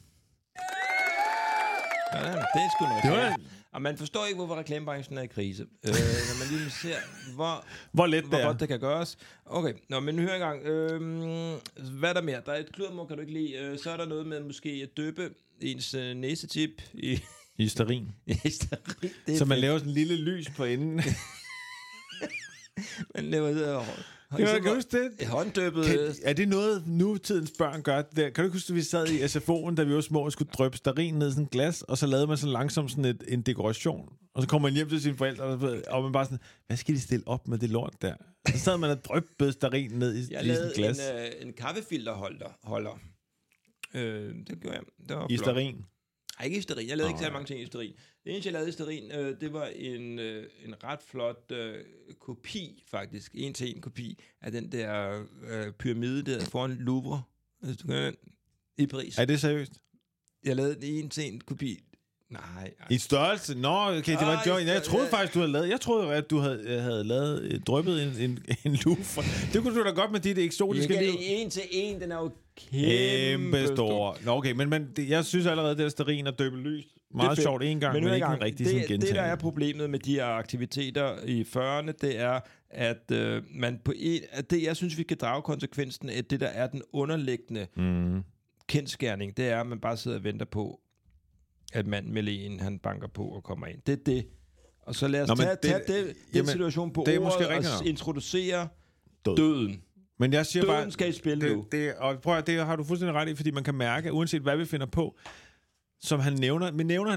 Ja, det er sgu en reklame. Og man forstår ikke, hvorfor reklamebranchen er i krise. øh, når man lige ser, hvor, hvor, let hvor det godt det kan gøres. Okay, nå, men hør engang. Øh, hvad er der mere? Der er et kludermor, kan du ikke lide. Øh, så er der noget med måske at døbe ens øh, næsetip i... I stearin. I stearin. Så man laver sådan en lille lys på enden. man laver det her... Ja, kan du huske det? Hånddøbet. Kan, er det noget, nutidens børn gør? Det der? Kan du huske, at vi sad i S F O'en, da vi var små og skulle dryppe stearin ned i sådan et glas, og så lavede man så langsomt sådan et, en dekoration. Og så kommer man hjem til sine forældre, og man bare sådan, hvad skal de stille op med det lort der? Så sad man og dryppede stearin ned i, i sådan et glas. Jeg lavede en, øh, en kaffefilterholder. Holder. Øh, det gjorde jeg. Det var I stearin? Nej, ikke i stearin. Jeg lavede oh, ikke så mange ting i stearin. Det eneste, jeg lavede i stearin, øh, det var en, øh, en ret flot øh, kopi, faktisk. En til en kopi af den der øh, pyramide der foran Louvre. Hvis du kan, i Paris. Er det seriøst? Jeg lavede en til en kopi. Nej. Ej. I størrelse? Nå, okay, det var Joy. Jeg troede faktisk, du havde lavet... Jeg troede, at du havde, havde lavet, dryppet en, en, en Louvre. Det kunne du da godt med dit eksotiske liv. En til en, den er jo kæmpe, kæmpe stor. Nå, okay, men, men det, jeg synes allerede, det der stearin og døbe lys, meget sjovt en gang, men, men ikke en rigtig sådan gentagende. Det, der er problemet med de her aktiviteter i fyrrerne, det er, at øh, man på en... At det, jeg synes, vi kan drage konsekvensen af det, der er den underliggende mm. kendskærning, det er, at man bare sidder og venter på, at manden med lægen, han banker på og kommer ind. Det er det. Og så lad os Nå, tage, det, tage det, den jamen, situation på ordet og introducere Død. døden. Men jeg siger døden bare, skal i spil det, nu. Det, og prøv at, det har du fuldstændig ret i, fordi man kan mærke, uanset hvad vi finder på, som han nævner, men nævner han ikke,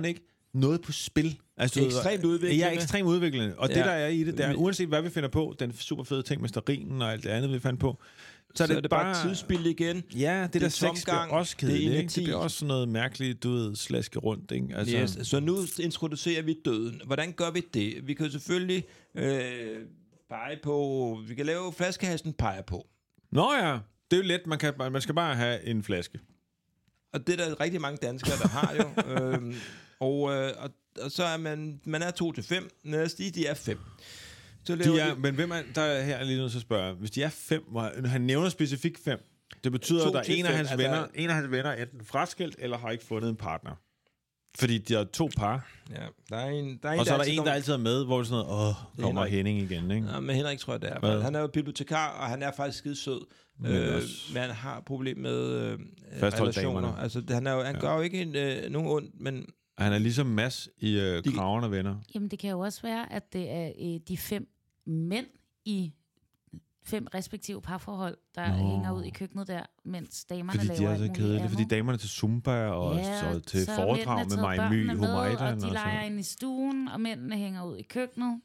noget på spil. Altså, ekstremt udviklende. Ja, ekstremt udviklende. Og ja. det, der er i det, der, uanset hvad vi finder på, den super fede ting med sterinen og alt det andet, vi fandt på, så, så er det, er det bare, bare tidsspil igen. Ja, det, det der sex bliver også kedeligt. Det, det bliver også sådan noget mærkeligt, du ved, slaske rundt. Ikke? Altså, yes. Så nu introducerer vi døden. Hvordan gør vi det? Vi kan selvfølgelig øh, pege på... Vi kan lave flaskehalsen peger på. Nå ja, det er jo let. Man, kan, man skal bare have en flaske. Og det er der rigtig mange danskere, der har jo. øhm, og, øh, og, og så er man... Man er to til fem. Lad os sige, de er fem. Så de er, de, men hvem er, der er her lige nødt til at spørge. Hvis de er fem, han nævner specifikt fem, det betyder, at der er en af hans venner, en af hans venner enten fraskilt, eller har ikke fundet en partner. Fordi de er to par. Ja, der er en, der er en og så der er der en, der altid er med, hvor det er sådan noget, åh, kommer Henning igen, ikke? Ja, men Henrik tror jeg, det er. Hvad? Han er jo bibliotekar, og han er faktisk skide sød. Men, øh, men han har problem med øh, relationer. Altså, han, er jo, han ja. gør jo ikke en, øh, nogen ondt, men... Han er ligesom Mads i øh, de, Kraven og Venner. Jamen, det kan jo også være, at det er øh, de fem mænd i fem respektive parforhold, der Nå. hænger ud i køkkenet der, mens damerne fordi laver de er så kedelige, fordi damerne til Zumba og, ja, og til foredrag med mig My Humaita. Og de leger ind i stuen, og mændene hænger ud i køkkenet.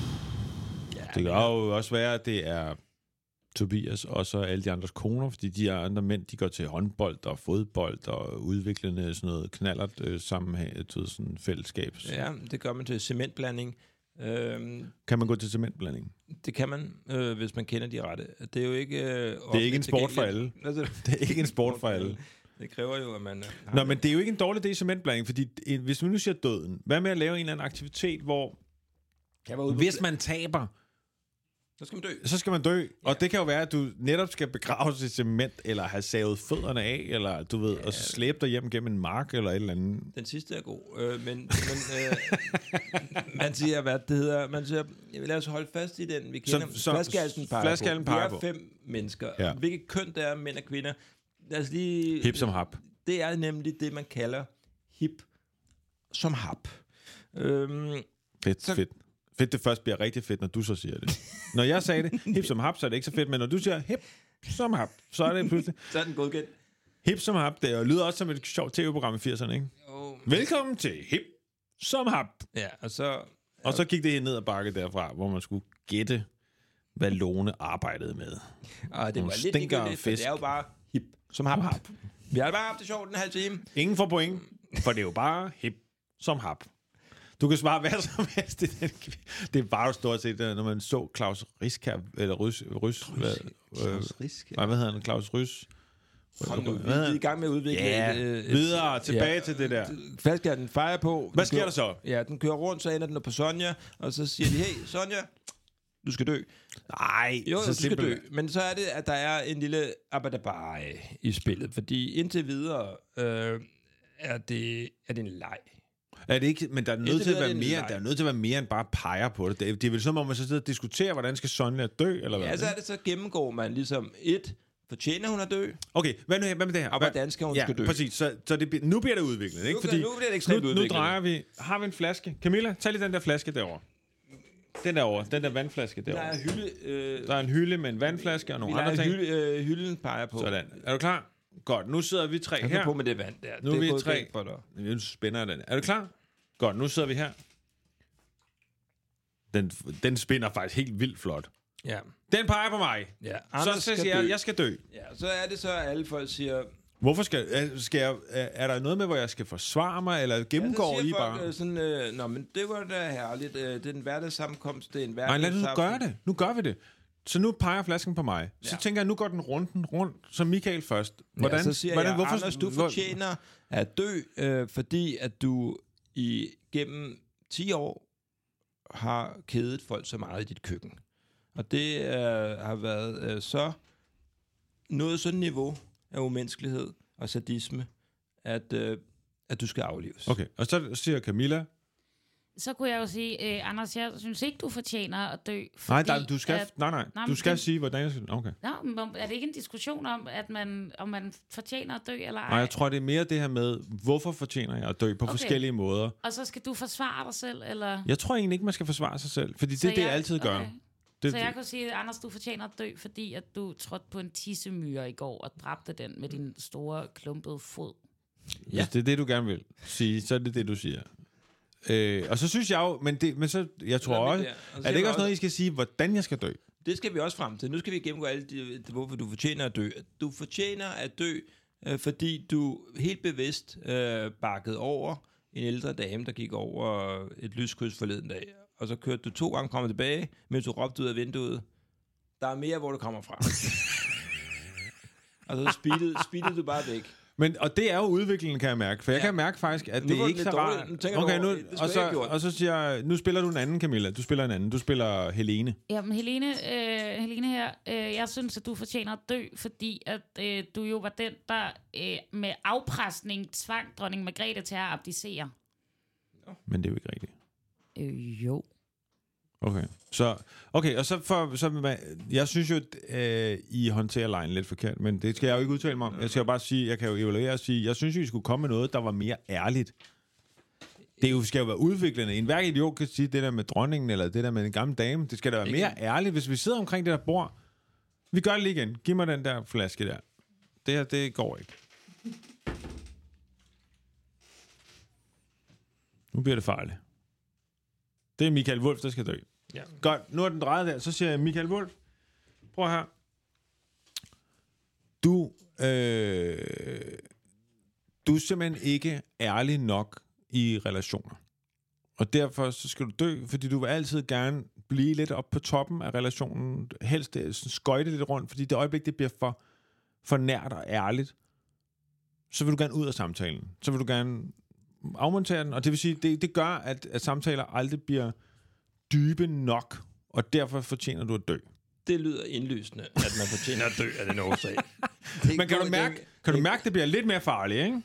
Ja, det kan jo også være, at det er Tobias og så alle de andres koner, fordi de er andre mænd, de går til håndbold og fodbold og udviklende sådan noget knallert øh, sammen til sådan fællesskab. Ja, det gør man til cementblanding. Øhm, kan man gå til cementblanding? Det kan man, øh, hvis man kender de rette. Det er jo ikke... Øh, det er ikke en sport for alle. Altså, det er ikke en sport for alle. Det kræver jo, at man... Nå, det. Men det er jo ikke en dårlig idé i cementblanding, fordi hvis vi nu siger døden, hvad med at lave en eller anden aktivitet, hvor hvis man taber, så skal man dø. Så skal man dø, ja. Og det kan jo være, at du netop skal begraves i cement, eller have savet fødderne af, eller du ved, ja. Og slæbe dig hjem gennem en mark, eller et eller andet. Den sidste er god, øh, men, men øh, man siger, hvad det hedder, man siger, jeg vil lade os holde fast i den, vi kender. Så, så, flaskehalsen peger flaskehalsen på. Vi er fem mennesker. Ja. Hvilket køn der er, mænd og kvinder. Lad os lige... Hip som hap. Det er nemlig det, man kalder hip som hap. Øhm, fedt, så, fedt. Fedt, det først bliver rigtig fedt, når du så siger det. Når jeg sagde det, hip som hap, så er det ikke så fedt, men når du siger hip som hap, så er det pludselig... så er den godkendt. Hip som hap, det lyder også som et sjovt tv-program i firserne, ikke? Oh. Velkommen til hip som hap. Ja, og så... Og så gik det ned ad bakke derfra, hvor man skulle gætte, hvad Lone arbejdede med. Og det var lidt ligegyldigt, for det er jo bare hip som hap hap. Vi har bare haft det sjovt en halv time. Ingen får point, for det er jo bare hip som hap. Du kan svare hvad som helst. Det er bare stort set, når man så Claus Riskær, eller Rys, Rys, hvad, Claus Riskær. Øh, hvad hedder han? Claus Rys. Kom nu, vi er i gang med at udvikle ja, et, et, videre, tilbage ja, til det der. Flaskehalsen fejrer på. Hvad sker kører, der så? Ja, den kører rundt, så ender den på Sonja, og så siger de, hey, Sonja, du skal dø. Nej, jo, så du skal dø. Men så er det, at der er en lille abadabai i spillet, fordi indtil videre øh, er, det, er det en leg. Er det ikke, men der er nødt til at være mere, der er nødt til at være mere end bare peger på det. Det er vel som om man så sidder og diskuterer, hvordan skal Sonja dø eller hvad? Ja, så er det så gennemgår man ligesom et fortjener hun at dø. Okay, hvad, nu, hvad med det her? Og hvordan skal hun ja, skal dø? Præcis. Så, så det, nu bliver det udviklet, ikke? Nu, Fordi nu bliver det ekstremt nu, udviklet. Nu drejer vi. Har vi en flaske? Camilla, tag lige den der flaske derovre. Den derovre, den der vandflaske derovre. Der er hylde. Øh, der er en hylde med en vandflaske og nogle andre ting. Hylde, øh, hylden peger på. Sådan. Er du klar? Godt. Nu sidder vi tre her. Jeg på med det vand der. Nu det er vi tre. Nu spænder den. Er du klar? Godt, nu sidder vi her. Den, den spinner faktisk helt vildt flot. Ja. Den peger på mig. Ja. Så, så siger jeg, jeg skal dø. Ja, så er det så, at alle folk siger... Hvorfor skal, skal jeg... Er der noget med, hvor jeg skal forsvare mig, eller gennemgår ja, I bare? Folk, sådan, øh, nå, men det var da herligt. Øh, det er en hverdagssammenkomst, det er en hverdagssammenkomst. Nej, lad os nu gøre det. Nu gør vi det. Så nu peger flasken på mig. Ja. Så tænker jeg, nu går den runden rundt, som Michael først. Hvordan, ja, så siger hvordan, jeg, hvorfor, Anders, du fortjener at dø, øh, fordi at du i gennem ti år har kædet folk så meget i dit køkken. Og det øh, har været øh, så noget sådan niveau af umenneskelighed og sadisme, at, øh, at du skal aflives. Okay, og så siger Camilla... Så kunne jeg jo sige, øh, Anders, jeg synes ikke, du fortjener at dø. Nej, der, du skal, at, nej, nej, nej, du skal det, sige, hvordan jeg skal... Okay. Nå, er det ikke en diskussion om, at man, om man fortjener at dø, eller ej? Nej, jeg tror, det er mere det her med, hvorfor fortjener jeg at dø på okay. forskellige måder. Og så skal du forsvare dig selv, eller... Jeg tror egentlig ikke, man skal forsvare sig selv, fordi det er det, jeg altid gør. Okay. Det, så jeg kunne sige, Anders, du fortjener at dø, fordi at du trådte på en tissemyre i går og dræbte den med din store, klumpede fod. Ja. Hvis det er det, du gerne vil sige, så er det det, du siger. Øh, og så synes jeg jo, men, det, men så, jeg tror også, er det ikke også noget, I skal sige, hvordan jeg skal dø? Det skal vi også frem til. Nu skal vi gennemgå alle de, hvorfor du fortjener at dø. Du fortjener at dø, øh, fordi du helt bevidst øh, bakkede over en ældre dame, der gik over et lyskryds forleden dag. Og så kørte du to gange frem og tilbage, mens du råbte ud af vinduet. Der er mere, hvor du kommer fra. Og så speedede, speedede du bare væk. Men, og det er jo udviklingen, kan jeg mærke. For jeg ja. kan mærke faktisk, at det er ikke så rart. Okay, nu, og, så, og så siger jeg, nu spiller du en anden, Camilla. Du spiller en anden. Du spiller Helene. Jamen, Helene, øh, Helene her, øh, jeg synes, at du fortjener at dø, fordi at øh, du jo var den, der øh, med afpresning tvang dronning Margrethe til at abdicere. Men det er jo ikke rigtigt. Øh, jo. Okay, så okay, og så for så jeg synes jo, at øh, I håndterer lejen lidt forkert, men det skal jeg jo ikke udtale mig om. Jeg skal jo bare sige, jeg kan jo evaluere og sige, jeg synes jo, I skulle komme med noget, der var mere ærligt. Det jo, skal jo være udviklende. En hver idiot kan sige det der med dronningen, eller det der med en gammel dame. Det skal da være mere ærligt, hvis vi sidder omkring det der bord. Vi gør det lige igen. Giv mig den der flaske der. Det her, det går ikke. Nu bliver det farligt. Det er Michael Wulff, der skal dø. Ja. Godt, nu er den drejet der. Så siger jeg, Michael Wulff, prøv her. Du, øh, du er simpelthen ikke ærlig nok i relationer. Og derfor så skal du dø, fordi du vil altid gerne blive lidt op på toppen af relationen. Helst skøjte lidt rundt, fordi det øjeblik, det bliver for, for nært og ærligt, så vil du gerne ud af samtalen. Så vil du gerne afmontere den, og det vil sige, det, det gør, at, at samtaler aldrig bliver dybe nok, og derfor fortjener du at dø. Det lyder indlysende, at man fortjener at dø af den årsag. Men kan du mærke, kan du mærke, det bliver lidt mere farligt, ikke?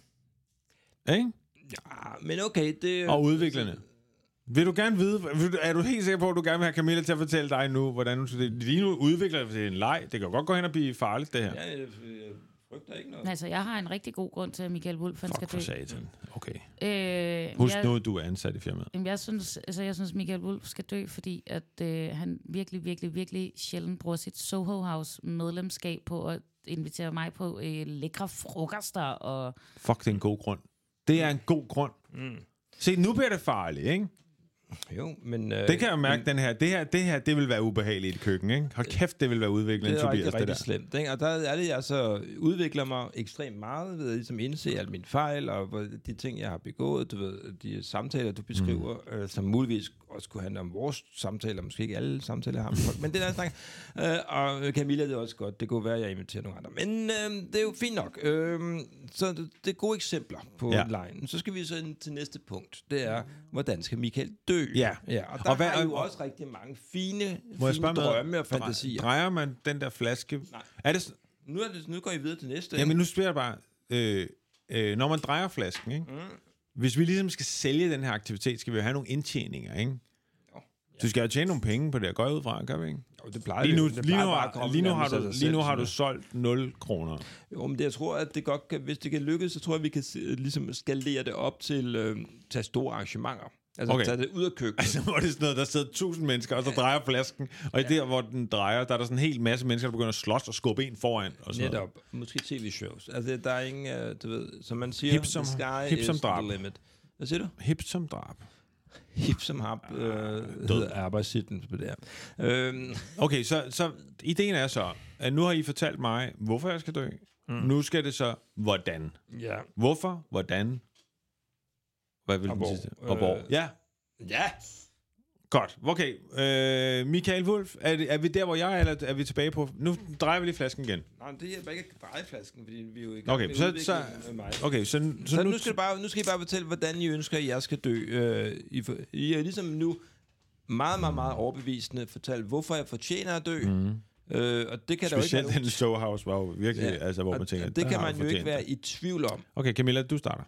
Ikke? Ja, men okay, det... Og udviklende. Vil du gerne vide, er du helt sikker på, at du gerne vil have Camilla til at fortælle dig nu, hvordan du lige nu udvikler det til en leg? Det kan jo godt gå hen og blive farligt, det her. Ja, jeg frygter ikke noget. Altså, jeg har en rigtig god grund til, at Michael Wulff skal dø. Fuck for satan. Okay. Øh, Husk jeg, nu, at du er ansat i firmaet. Jeg synes, altså, jeg synes Michael Wulff skal dø, fordi at øh, han virkelig, virkelig, virkelig sjældent bruger sit Soho House medlemskab på at invitere mig på øh, lækre frokoster. Og fuck, det er en god grund. Det er en god grund. Mm. Se, nu bliver det farligt, ikke? Jo, men... Øh, det kan jeg mærke, men, den her. Det her, det her, det vil være ubehageligt i køkken, ikke? Hold kæft, det vil være udviklende, Tobias, det der. Det er rigtig slemt, ikke? Og der er det, jeg så udvikler mig ekstremt meget ved at ligesom indse alle mine fejl, og de ting, jeg har begået, du ved, de samtaler, du beskriver, mm. øh, som muligvis også kunne handle om vores samtaler, måske ikke alle samtaler, jeg har med folk, men det der snak. Øh, og Camilla, det er også godt. Det kunne være, at jeg inviterer nogle andre. Men øh, det er jo fint nok. Øh, så det, det er gode eksempler på ja. lejen. Så skal vi så ind til næste punkt. Det er, hvordan skal Michael dø? Ja. ja og der og hvad, er jo og, også rigtig mange fine, fine drømme og fantasier. Drejer man den der flaske? Nej. Er det nu, er det, nu går I videre til næste. Jamen, nu spørger jeg bare, øh, øh, når man drejer flasken, ikke? Mm. Hvis vi ligesom skal sælge den her aktivitet, skal vi jo have nogle indtjeninger, ikke? Jo, ja. Du skal jo tjene nogle penge på det, går jeg ud fra, gør vi ikke? Jo, det plejer lige nu, det lige nu, har, lige nu har du, lige nu har du solgt nul kroner. Jo, men det, jeg tror, at det godt kan, hvis det kan lykkes, så tror jeg, at vi kan ligesom skalere det op til, øh, til store arrangementer. Altså, okay. Tage det ud af køkkenet. Altså, hvor det er sådan noget, der sidder tusind mennesker, og så drejer flasken, og i ja. der, hvor den drejer, der er der sådan en hel masse mennesker, der begynder at slås og skubbe en foran. Og sådan netop. Noget. Måske tv-shows. Altså, der er ingen, du ved, som man siger, hip som, the sky hip is som drab. the limit. Hvad siger du? Hip som drab. Hip som hap, øh, hedder arbejdstitlen på det her. Øhm. Okay, så, så ideen er så, at nu har I fortalt mig, hvorfor jeg skal dø. Mm. Nu skal det så, hvordan. Ja. Hvorfor, hvordan, hvad vil og den hvor. sidste? Og øh. hvor. Ja. Ja. Godt. Okay. Øh, Michael Wulff, er, det, er vi der, hvor jeg er, eller er vi tilbage på... Nu drejer vi lige flasken igen. Nej, det hjælper ikke at dreje flasken, fordi vi er jo i gang okay, med så, så, med mig. Okay, så, så, så nu, nu, skal bare, nu skal I bare fortælle, hvordan I ønsker, at jeg skal dø. Øh, I, I er ligesom nu meget, meget, meget overbevisende fortalt, hvorfor jeg fortjener at dø. Mm. Øh, og det kan specielt der jo ikke... den Soho House var jo virkelig... Ja, altså, hvor man tænker, det kan man jo ikke være i tvivl om. Okay, Camilla, du starter.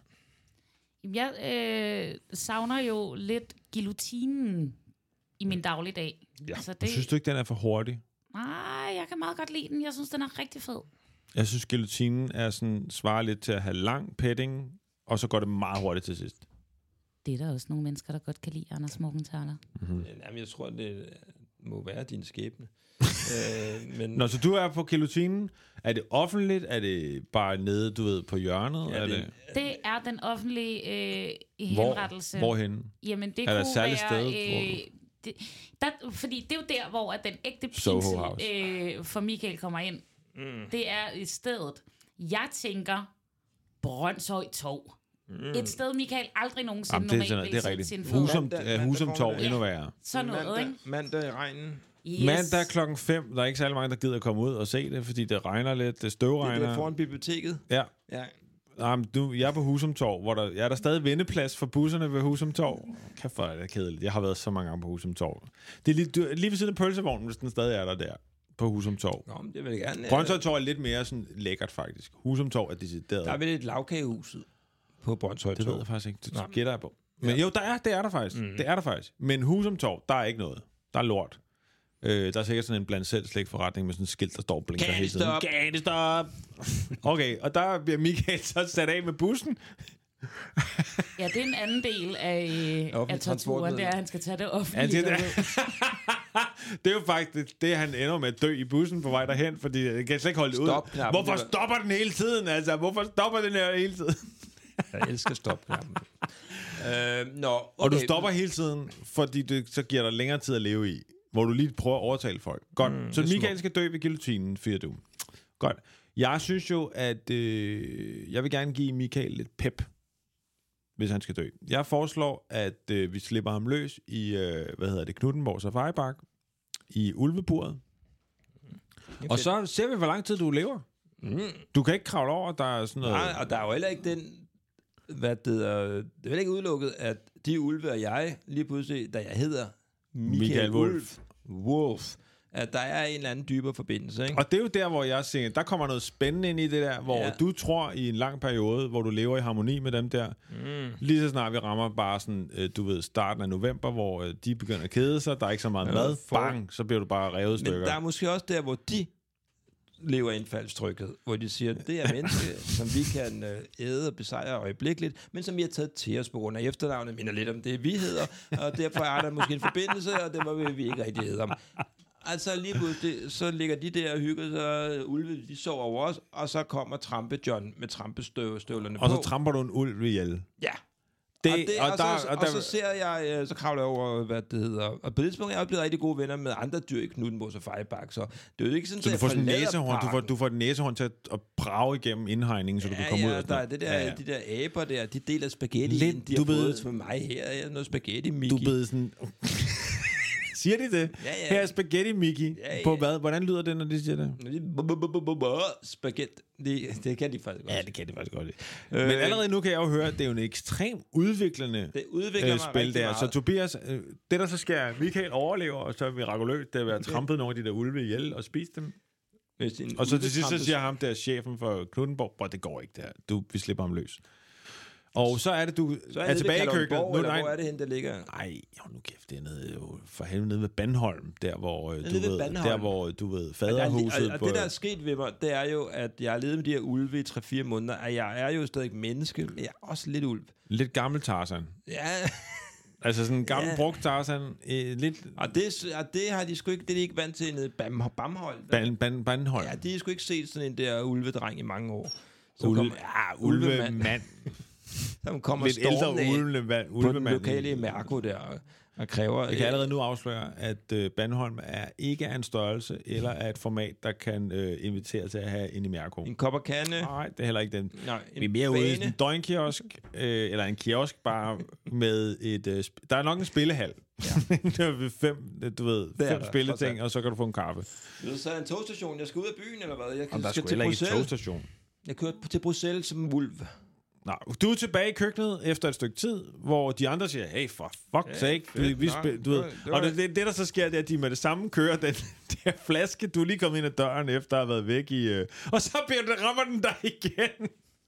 Jeg øh, savner jo lidt guillotinen i min dagligdag. Ja. Altså det... Synes du ikke, den er for hurtig? Nej, jeg kan meget godt lide den. Jeg synes, den er rigtig fed. Jeg synes, guillotinen er sådan, svarer lidt til at have lang padding, og så går det meget hurtigt til sidst. Det er der også nogle mennesker, der godt kan lide, Anders Morgenthaler. Mm-hmm. Jamen, jeg tror, det, må være din skæbne. øh, men Nå, så du er på guillotinen. Er det offentligt? Er det bare nede, du ved, på hjørnet? Ja, er det, det, det er den offentlige øh, Hvor, henrettelse. hvorhenne? Jamen, det er der kunne særligt være... sted? Øh, det, der, fordi det er jo der, hvor at den ægte Soho pinsel House. øh, for Michael kommer ind. Mm. Det er i stedet. Jeg tænker Brønshøj Torv. Mm. Et sted, Michael aldrig nogensinde Jamen, det er, normalt sådan, vil det er sætte rigtigt. sin fødder. Husum, Mandag- uh, Husum mandag Torv formiddag. endnu værre. Sådan noget, mandag, ikke? mandag i regnen. Yes. Mandag klokken fem. Der er ikke særlig mange, der gider at komme ud og se det, fordi det regner lidt. Det støvregner. Det er der foran biblioteket. Ja. Ja. Jamen, du, jeg er på Husum Torv, hvor der, ja, der er stadig vendeplads for busserne ved Husum Torv. Kæft, hvor er det kedeligt. Jeg har været så mange gange på Husum Torv. Det er lige, du, lige ved siden af pølsevognen, hvis den stadig er der der. På Husum Torv. Nå, men det vil jeg gerne. Brønshøj Torv er lidt mere sådan lækkert, faktisk. Husum Torv er decideret. Der er vel et lavkagehuset på Brønshøj Det Torv. ved jeg faktisk ikke. Det Nå. gætter jeg på. Men Ja. jo, der er, det er der faktisk. Mm. Det er der faktisk. Men Husum Torv, der er ikke noget. Der er lort. Øh, der er sikkert sådan en blandt selv slægt forretning med sådan en skilt, der står og blinker hele tiden. Gatestop! Gatestop! Okay, og der bliver Michael så sat af med bussen. Ja, det er en anden del af, af torturen, transportmiddel. det er, at han skal tage det Ja, offentligt. det, er, det er jo faktisk det, han ender med at dø i bussen på vej derhen, fordi jeg kan slet ikke holde det ud. Stopknappen, Hvorfor det var- stopper den hele tiden? Altså, hvorfor stopper den her hele tiden? Jeg elsker stopknappen. øh, nå, okay. Og du stopper hele tiden, fordi det så giver dig længere tid at leve i, hvor du lige prøver at overtale folk. Godt. Mm, så det er Michael smukt. skal dø ved guillotinen, siger du. Godt. Jeg synes jo, at øh, jeg vil gerne give Michael lidt pep, hvis han skal dø. Jeg foreslår, at øh, vi slipper ham løs i, øh, hvad hedder det, Knuthenborg Safaripark, i ulveburet. Og så ser vi, hvor lang tid du lever. Mm. Du kan ikke kravle over, der er sådan noget... Nej, og der er jo heller ikke den... Hvad det er, det er heller ikke udelukket, at de ulve og jeg, lige pludselig, da jeg hedder Michael, Michael Wolf. Wolf, Wolf, at der er en eller anden dybere forbindelse, ikke? Og det er jo der, hvor jeg siger, der kommer noget spændende ind i det der, hvor Ja. ja. du tror i en lang periode, hvor du lever i harmoni med dem der. Mm. Lige så snart vi rammer bare sådan, øh, du ved, starten af november, hvor øh, de begynder at kede sig, der er ikke så meget Ja, mad, for- bang, så bliver du bare revet i Men stykker. der er måske også der, hvor de lever indfaldstrykket, hvor de siger, at det er mennesker, som vi kan øh, æde og besejre øjeblikkeligt, men som vi har taget til os på grund af efternavnet, minder lidt om det, vi hedder, og derfor er der måske en forbindelse, og det må vi, vi ikke rigtig æde om. Altså lige pludselig, så ligger de der og hygger sig, ulve, de sover over os, og så kommer Trampe John med trampestøvlerne på. Og så tramper du en ulv ihjel. Ja. Det, og, det, og, og, der, så, og, og der, så ser jeg, øh, så kravler jeg over, hvad det hedder. Og på det tidspunkt er jeg også blevet rigtig gode venner med andre dyr i Knuthenborg Safaripark, så det er jo ikke sådan, så at du jeg får sådan en forlader næsehorn, du får, parken. du får et næsehorn til at, at brage igennem indhegningen, så du Ja, kan komme ja, ud af der er sådan det der, ja, ja. de der aber der, de deler spaghetti, Lidt, ind, de du har ved- fået til mig her, ja, noget spaghetti, Du Mickey. er blevet sådan... Siger de det? Ja, ja. Her er spaghetti, Mickey. Ja, ja. På hvad? Hvordan lyder det, når de siger det? Spaghetti, det, det kan de faktisk godt. Ja, det kan det faktisk godt. Øh, Men allerede nu kan jeg jo høre, at det er jo en ekstremt udviklende det udvikler øh, mig spil rigtig der. meget. Så Tobias, øh, det der så sker, Michael overlever, og så er mirakuløst, det er at være trampet nogle af de der ulve ihjel og spise dem. Hvis en Og så til sidst så ulvetrampes- siger ham der, chefen for Knuthenborg, bror, det går ikke der. Du, vi slipper ham løs. Og så er det, du så er, er, er det tilbage i ved køkkenet. Kalundborg, Nu, eller nej, hvor er det henne, der ligger? nej, jo, nu kæft, det er nede, jo, for helvede nede ved Bandholm, der hvor, øh, du nede ved ved, Bandholm. der hvor, du ved, Og, der, faderhuset og, på... og det, der er sket ved mig, det er jo, at jeg har levet med de her ulve i tre fire måneder, og jeg er jo stadig menneske, men jeg er også lidt ulv. Lidt gammel Tarzan. Ja, Altså sådan en gammel Ja. brugt Tarzan. Øh, lidt og det, og det har de sgu ikke, det er de ikke vant til nede i Bam, Bamholm. ban, ban, Bandholm. Ja, de har sgu ikke set sådan en der ulvedreng i mange år. Så Ulve, kommer, ja, ulvemand. ulvemand. som kommer Lidt ældre stormende ind ulvemand. på den ulvemand. lokale Mærko der, og, og kræver... Jeg kan allerede nu afsløre, at øh, Bandholm er ikke af en størrelse eller af et format, der kan øh, invitere til at have en i Mærko. en kop og kande. Nej, det er heller ikke den. Nej, en Vi er mere ude i sådan bane. en døgnkiosk, øh, eller en kiosk bare med et... Øh, sp- der er nok en spillehal. Ja. der er fem, du ved, Det er fem der, spilleting, trods og så kan du få en kaffe. Ved du, så er der en togstation. Jeg skal ud af byen, eller hvad? Jeg Og der skal er sgu til heller ikke en Bruxelles. togstation. Jeg kører til Bruxelles som ulv. Nå, du er tilbage i køkkenet efter et stykke tid, hvor de andre siger, hey, for fuck's Ja, sake, vi, fedt, vi nå, spil, du ved. det var- det var- Og det, det, det, der så sker, det er, at de med det samme kører den der flaske, du er lige kommet ind ad døren, efter at have været væk i... Øh, og så bliver det, rammer den der igen.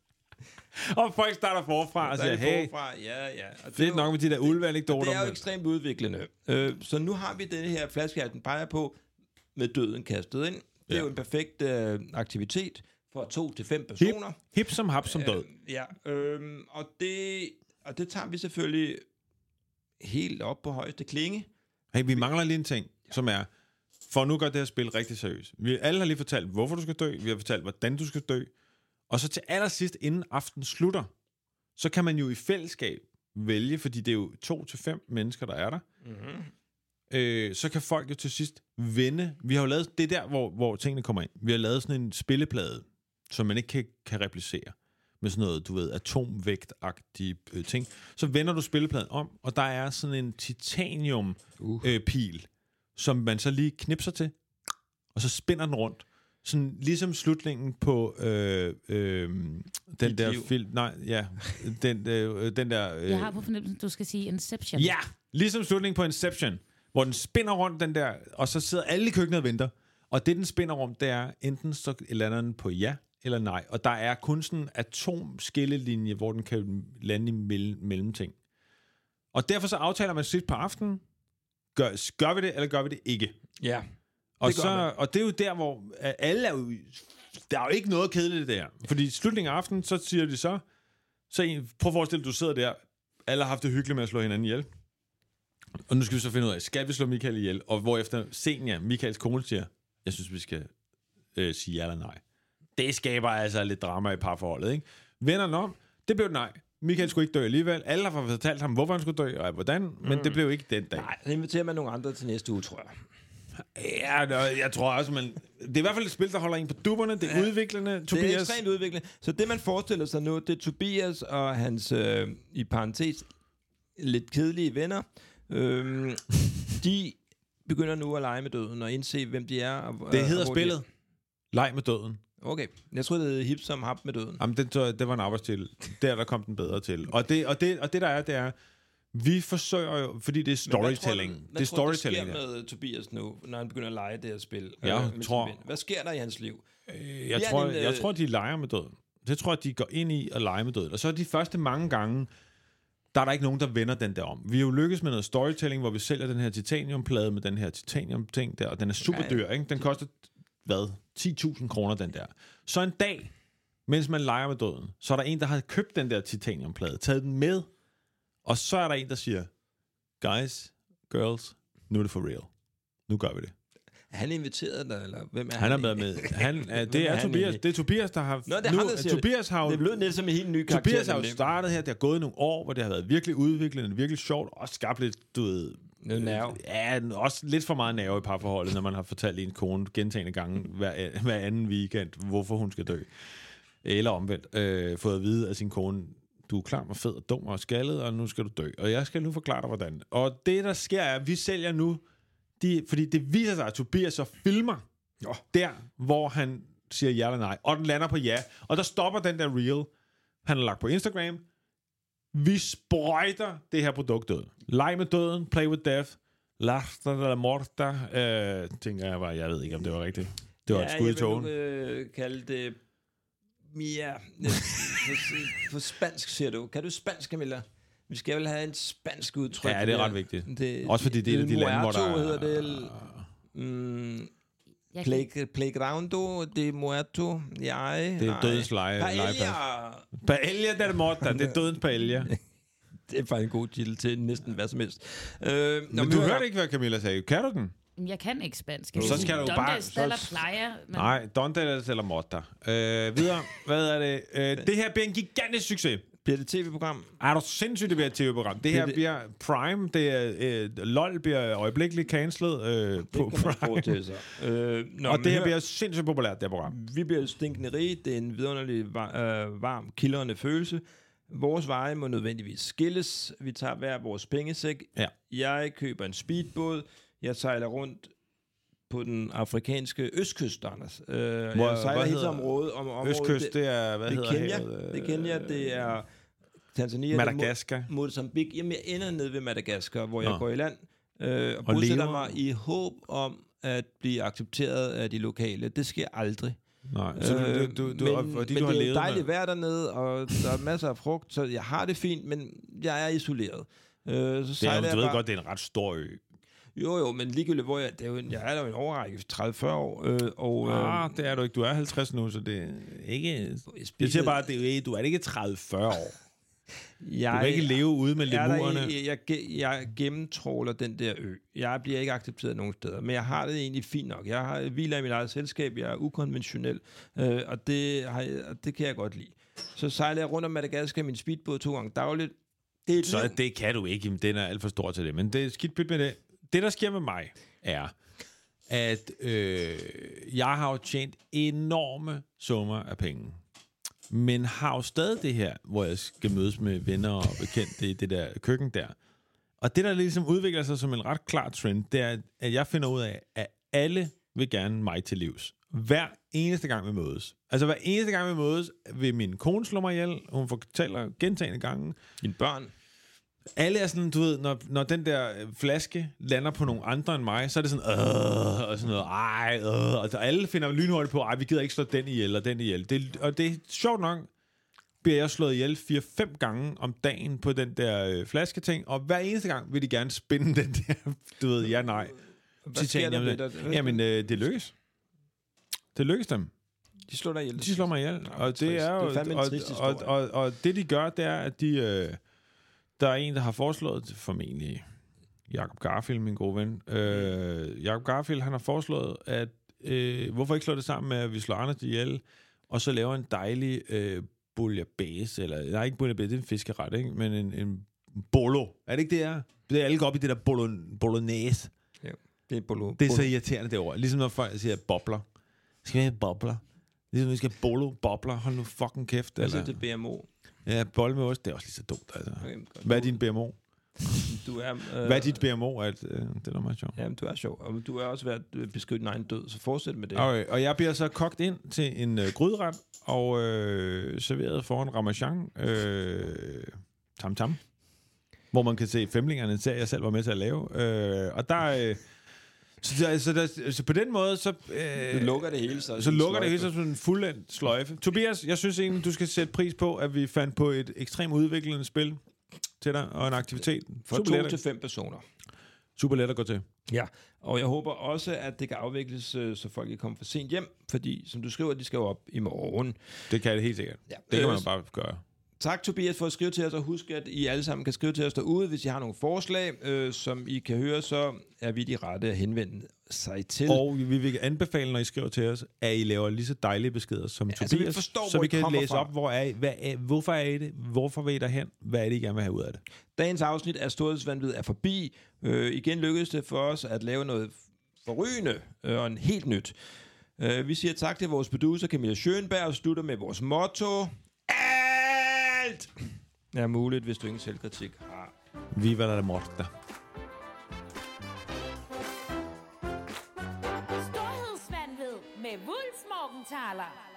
Og folk starter forfra og Der siger, er hey, forfra. Ja, ja. Og det er jo- nok med de der ulve-anekdoter. Det er jo men- ekstremt udviklende. Øh, så nu har vi denne her flaske, den peger på, med døden kastet ind. Det er Ja. jo en perfekt øh, aktivitet for to til fem personer. Hip som hap som død. Øh, ja, øh, og, det, og det tager vi selvfølgelig helt op på højeste klinge. Hey, vi mangler lige en ting. som er, for nu gør det her spil rigtig seriøst. Vi alle har lige fortalt, hvorfor du skal dø, vi har fortalt, hvordan du skal dø, og så til allersidst, inden aftenen slutter, så kan man jo i fællesskab vælge, fordi det er jo to til fem mennesker, der er der, mm-hmm. øh, så kan folk jo til sidst vende. Vi har jo lavet, det der, hvor, hvor tingene kommer ind. Vi har lavet sådan en spilleplade, som man ikke kan, kan replicere, med sådan noget, du ved, atomvægt-agtige øh, ting. Så vender du spillepladen om, og der er sådan en titanium-pil, uh. øh, som man så lige knipser til, og så spinner den rundt. Sådan ligesom slutningen på øh, øh, den der film. Nej, ja. Den, øh, den der... Øh, Jeg har på fornemmelsen, du skal sige Inception. Ja, ligesom slutningen på Inception, hvor den spinner rundt den der, og så sidder alle i køkkenet og venter. Og det, den spinner rundt, det er enten så lander den på ja eller nej. Og der er kun sådan en atomskillelinje, hvor den kan lande i mellem, mellemting. Og derfor så aftaler man sidst på aftenen, gør, gør vi det, eller gør vi det ikke? Ja. Og, så, og det er jo der, hvor alle er jo... Der er jo ikke noget kedeligt der. Fordi i slutningen af aftenen, så siger de så... så prøv at forestille dig, du sidder der. Alle har haft det hyggeligt med at slå hinanden ihjel. Og nu skal vi så finde ud af, skal vi slå Michael ihjel? Og hvorefter Senja, Michaels kone, siger, jeg synes, vi skal øh, sige ja eller nej. Det skaber altså lidt drama i parforholdet, ikke? Vender om, det blev nej. Michael skulle ikke dø alligevel. Alle har fortalt ham, hvorfor han skulle dø, og hvordan. Men mm. det blev ikke den dag. Nej, så inviterer man nogle andre til næste uge, tror jeg. Ja, jeg tror også, man... Det er i hvert fald et spil, der holder en på dupperne. Det er ja, udviklende, Tobias. Det er ekstremt udviklende. Så det, man forestiller sig nu, det er Tobias og hans, øh, i parentes, lidt kedelige venner. Øh, de begynder nu at lege med døden og indse, hvem de er. Og, det hedder og spillet. De... Leg med døden. Okay. Jeg tror det hedder Hip som hap med døden. Jamen, det, det var en arbejdstitel. Der, der kom den bedre til. Og det, og det, og det der er, det er... Vi forsøger jo, fordi det er storytelling. Hvad tror du, det er storytelling. Hvad tror du, der sker med Tobias nu, når han begynder at lege det her spil? Jeg øh, tror... Hvad sker der i hans liv? Øh, jeg, tror, en, øh... jeg tror, de leger med døden. Det tror jeg, de går ind i at lege med døden. Og så er de første mange gange, der er der ikke nogen, der vender den der om. Vi har jo lykkes med noget storytelling, hvor vi sælger den her titaniumplade med den her titanium-ting der, og den er super dyr, ikke? Den koster, hvad? ti tusind kroner, den der. Så en dag, mens man leger med døden, så er der en, der har købt den der titaniumplade, taget den med, og så er der en, der siger, guys, girls, nu er det for real. Nu gør vi det. Er han inviteret dig, eller hvem er han? Han er med med. Han, uh, det, er er Tobias, det er Tobias, der har... Nå, det er nu, ham, der siger Tobias har det. Det blev lidt som en helt ny karakter. Tobias har jo startet her, det har gået nogle år, hvor det har været virkelig udviklende, virkelig sjovt, og skabt lidt, du ved... Noget nerve. Ja, også lidt for meget nerve i parforholdet, når man har fortalt en kone gentagende gange hver, hver anden weekend, hvorfor hun skal dø. Eller omvendt. Øh, fået at vide af sin kone, du er klam og fed og dum og skaldet, og nu skal du dø. Og jeg skal nu forklare dig, hvordan. Og det, der sker, er, at vi sælger nu, de, fordi det viser sig, at Tobias så filmer jo. Der, hvor han siger ja eller nej, og den lander på ja. Og der stopper den der reel, han har lagt på Instagram. Vi sprøjter det her produkt ud. Leg med døden, play with death, lasta eller morta, øh, tænker jeg bare, jeg ved ikke, om det var rigtigt. Det var ja, et skud i togen. Ja, jeg vil øh, kalde det... Ja, på, på spansk siger du. Kan du spansk, Camilla? Vi skal vel have en spansk udtryk. Ja, det er ret vigtigt. Det, Også fordi det er de lande, hvor der... hedder det... Mm, play, playground, de muerto, jeg... Det er dødens leje. Paella! Paella del morta, det er dødens paella. Det er faktisk en god titel til næsten hvad som helst. Øh, men du hørte ikke, hvad Camilla sagde. Kan du den? Jeg kan ikke spansk. Så skal du bare... Så... Playa, men... Nej, donde eller morta. Øh, videre, hvad er det? Øh, det her bliver en gigantisk succes. Bliver det tv-program? Er du sindssygt, det bliver et tv-program? Det her det... bliver Prime, det er, øh, LOL bliver øjeblikkeligt cancelet øh, på Prime. Øh, nå, og det her, her bliver sindssygt populært, det her program. Vi bliver stinkende rige, det er en vidunderlig var, øh, varm, kildrende følelse. Vores veje må nødvendigvis skilles. Vi tager hver vores pengesæk. Ja. Jeg køber en speedbåd. Jeg sejler rundt på den afrikanske østkyst, Anders. Uh, Hvor, jeg sejler hele området. Om, området østkyst, det, det er, hvad det hedder Kenya, havet? Det er Kenya, det er Tanzania. Madagaskar. Det er Mozambique. Jamen, jeg ender nede ved Madagaskar, hvor Nå. jeg går i land uh, og, og bosætter mig i håb om at blive accepteret af de lokale. Det sker aldrig. Nej, så du, du, du, men, og, og de, men du har det er dejligt med. vejr dernede, og der er masser af frugt, så jeg har det fint, men jeg er isoleret. Uh, så det er, du jeg ved bare, godt, det er en ret stor ø. Jo, jo, men ligegyldigt, hvor jeg... Det er jo, jeg er der jo en overrække, tredive fyrre år, øh, og... Øh, ah, det er du ikke. Du er halvtreds nu, så det er ikke... Jeg siger bare, at det er, du er ikke tredive fyrre år. Jeg, du kan ikke leve ude med lemurerne. Jeg, jeg, jeg, jeg gennemtråler den der ø. Jeg bliver ikke accepteret nogen steder, men jeg har det egentlig fint nok. Jeg har hviler i mit eget selskab, jeg er ukonventionel, øh, og, det har jeg, og det kan jeg godt lide. Så sejler jeg rundt om Madagaskar i min speedbåd to gange dagligt. Det så liv. Det kan du ikke, den er alt for stor til det, men det er skidt pyt med det. Det, der sker med mig, er, at øh, jeg har jo tjent enorme summer af penge. Men har jo stadig det her, hvor jeg skal mødes med venner og bekendte i det der køkken der. Og det, der ligesom udvikler sig som en ret klar trend, det er, at jeg finder ud af, at alle vil gerne mig til livs. Hver eneste gang vi mødes. Altså hver eneste gang vi mødes, vil min kone slå mig ihjel. Hun fortæller gentagne gange. Dine børn. Alle er sådan, du ved, når, når den der flaske lander på nogle andre end mig, så er det sådan, øh, og sådan noget, ej, øh, og alle finder lynhurtigt på, ej, vi gider ikke slå den ihjel, og den ihjel. Det, og det er sjovt nok, bliver jeg slået ihjel fire-fem gange om dagen på den der øh, flasketing, og hver eneste gang vil de gerne spinde den der, du ved, ja, nej. Hvad sker der med dig? Jamen, øh, det lykkes. Det lykkes dem. De slår dig ihjel? De slår mig ihjel, og det er jo, det er og, og, og, og, og det de gør, det er, at de... Øh, der er en, der har foreslået, formentlig Jacob Garfield, min gode ven. Øh, Jacob Garfield, han har foreslået, at øh, hvorfor ikke slå det sammen med, at vi slår Anders ihjel, og så laver en dejlig øh, bouillabaisse, eller nej, ikke bouillabaisse, det er en fiskeret, ikke? Men en, en bolo. Er det ikke det, er? Det er alle går op i det der bolo, bolognese. Ja, det er bolo. Det er så irriterende, det ord. Ligesom når folk siger bobler. Skal vi have bobler? Ligesom når vi skal have bolo, bobler. Hold nu fucking kæft. Hvad er det B M O? Ja, bolle med ost, det er også lige så dumt, altså. Okay, hvad er din B M O? Du er, øh, hvad er dit B M O? At, øh, det er meget sjovt. Jamen, du er sjov. Og du er også ved at beskrive din egen død, så fortsæt med det. Okay, og jeg bliver så kogt ind til en øh, gryderet og øh, serveret foran Ramachan øh, Tam Tam, hvor man kan se femlingerne, der jeg selv var med til at lave. Øh, og der... Øh, Så, der, så, der, så på den måde, så... Øh, det lukker det hele så. Så lukker det hele så sådan en fuldendt sløjfe. Tobias, jeg synes egentlig, du skal sætte pris på, at vi fandt på et ekstremt udviklende spil til dig, og en aktivitet. For to let til fem personer. Super let at gå til. Ja, og jeg håber også, at det kan afvikles, så folk ikke kommer for sent hjem, fordi, som du skriver, de skal jo op i morgen. Det kan det helt sikkert. Ja. Det kan man bare gøre. Tak, Tobias, for at skrive til os, og husk, at I alle sammen kan skrive til os derude, hvis I har nogle forslag, øh, som I kan høre, så er vi de rette at henvende sig til. Og vi vil anbefale, når I skriver til os, at I laver lige så dejlige beskeder som ja, Tobias, altså, vi forstår, så vi kan læse fra. op, hvor er I, hvad er, hvorfor er I det, hvorfor vil I derhen, hvad er det, I gerne vil have ud af det. Dagens afsnit af Storhedsvanvid er forbi. Øh, igen lykkedes det for os at lave noget forrygende øh, og en helt nyt. Øh, vi siger tak til vores producer Camilla Schönberg og slutter med vores motto. Alt er muligt, hvis du ingen selvkritik har. Viva la morte. Storhedsvanvid med Wulffs Morgenthaler.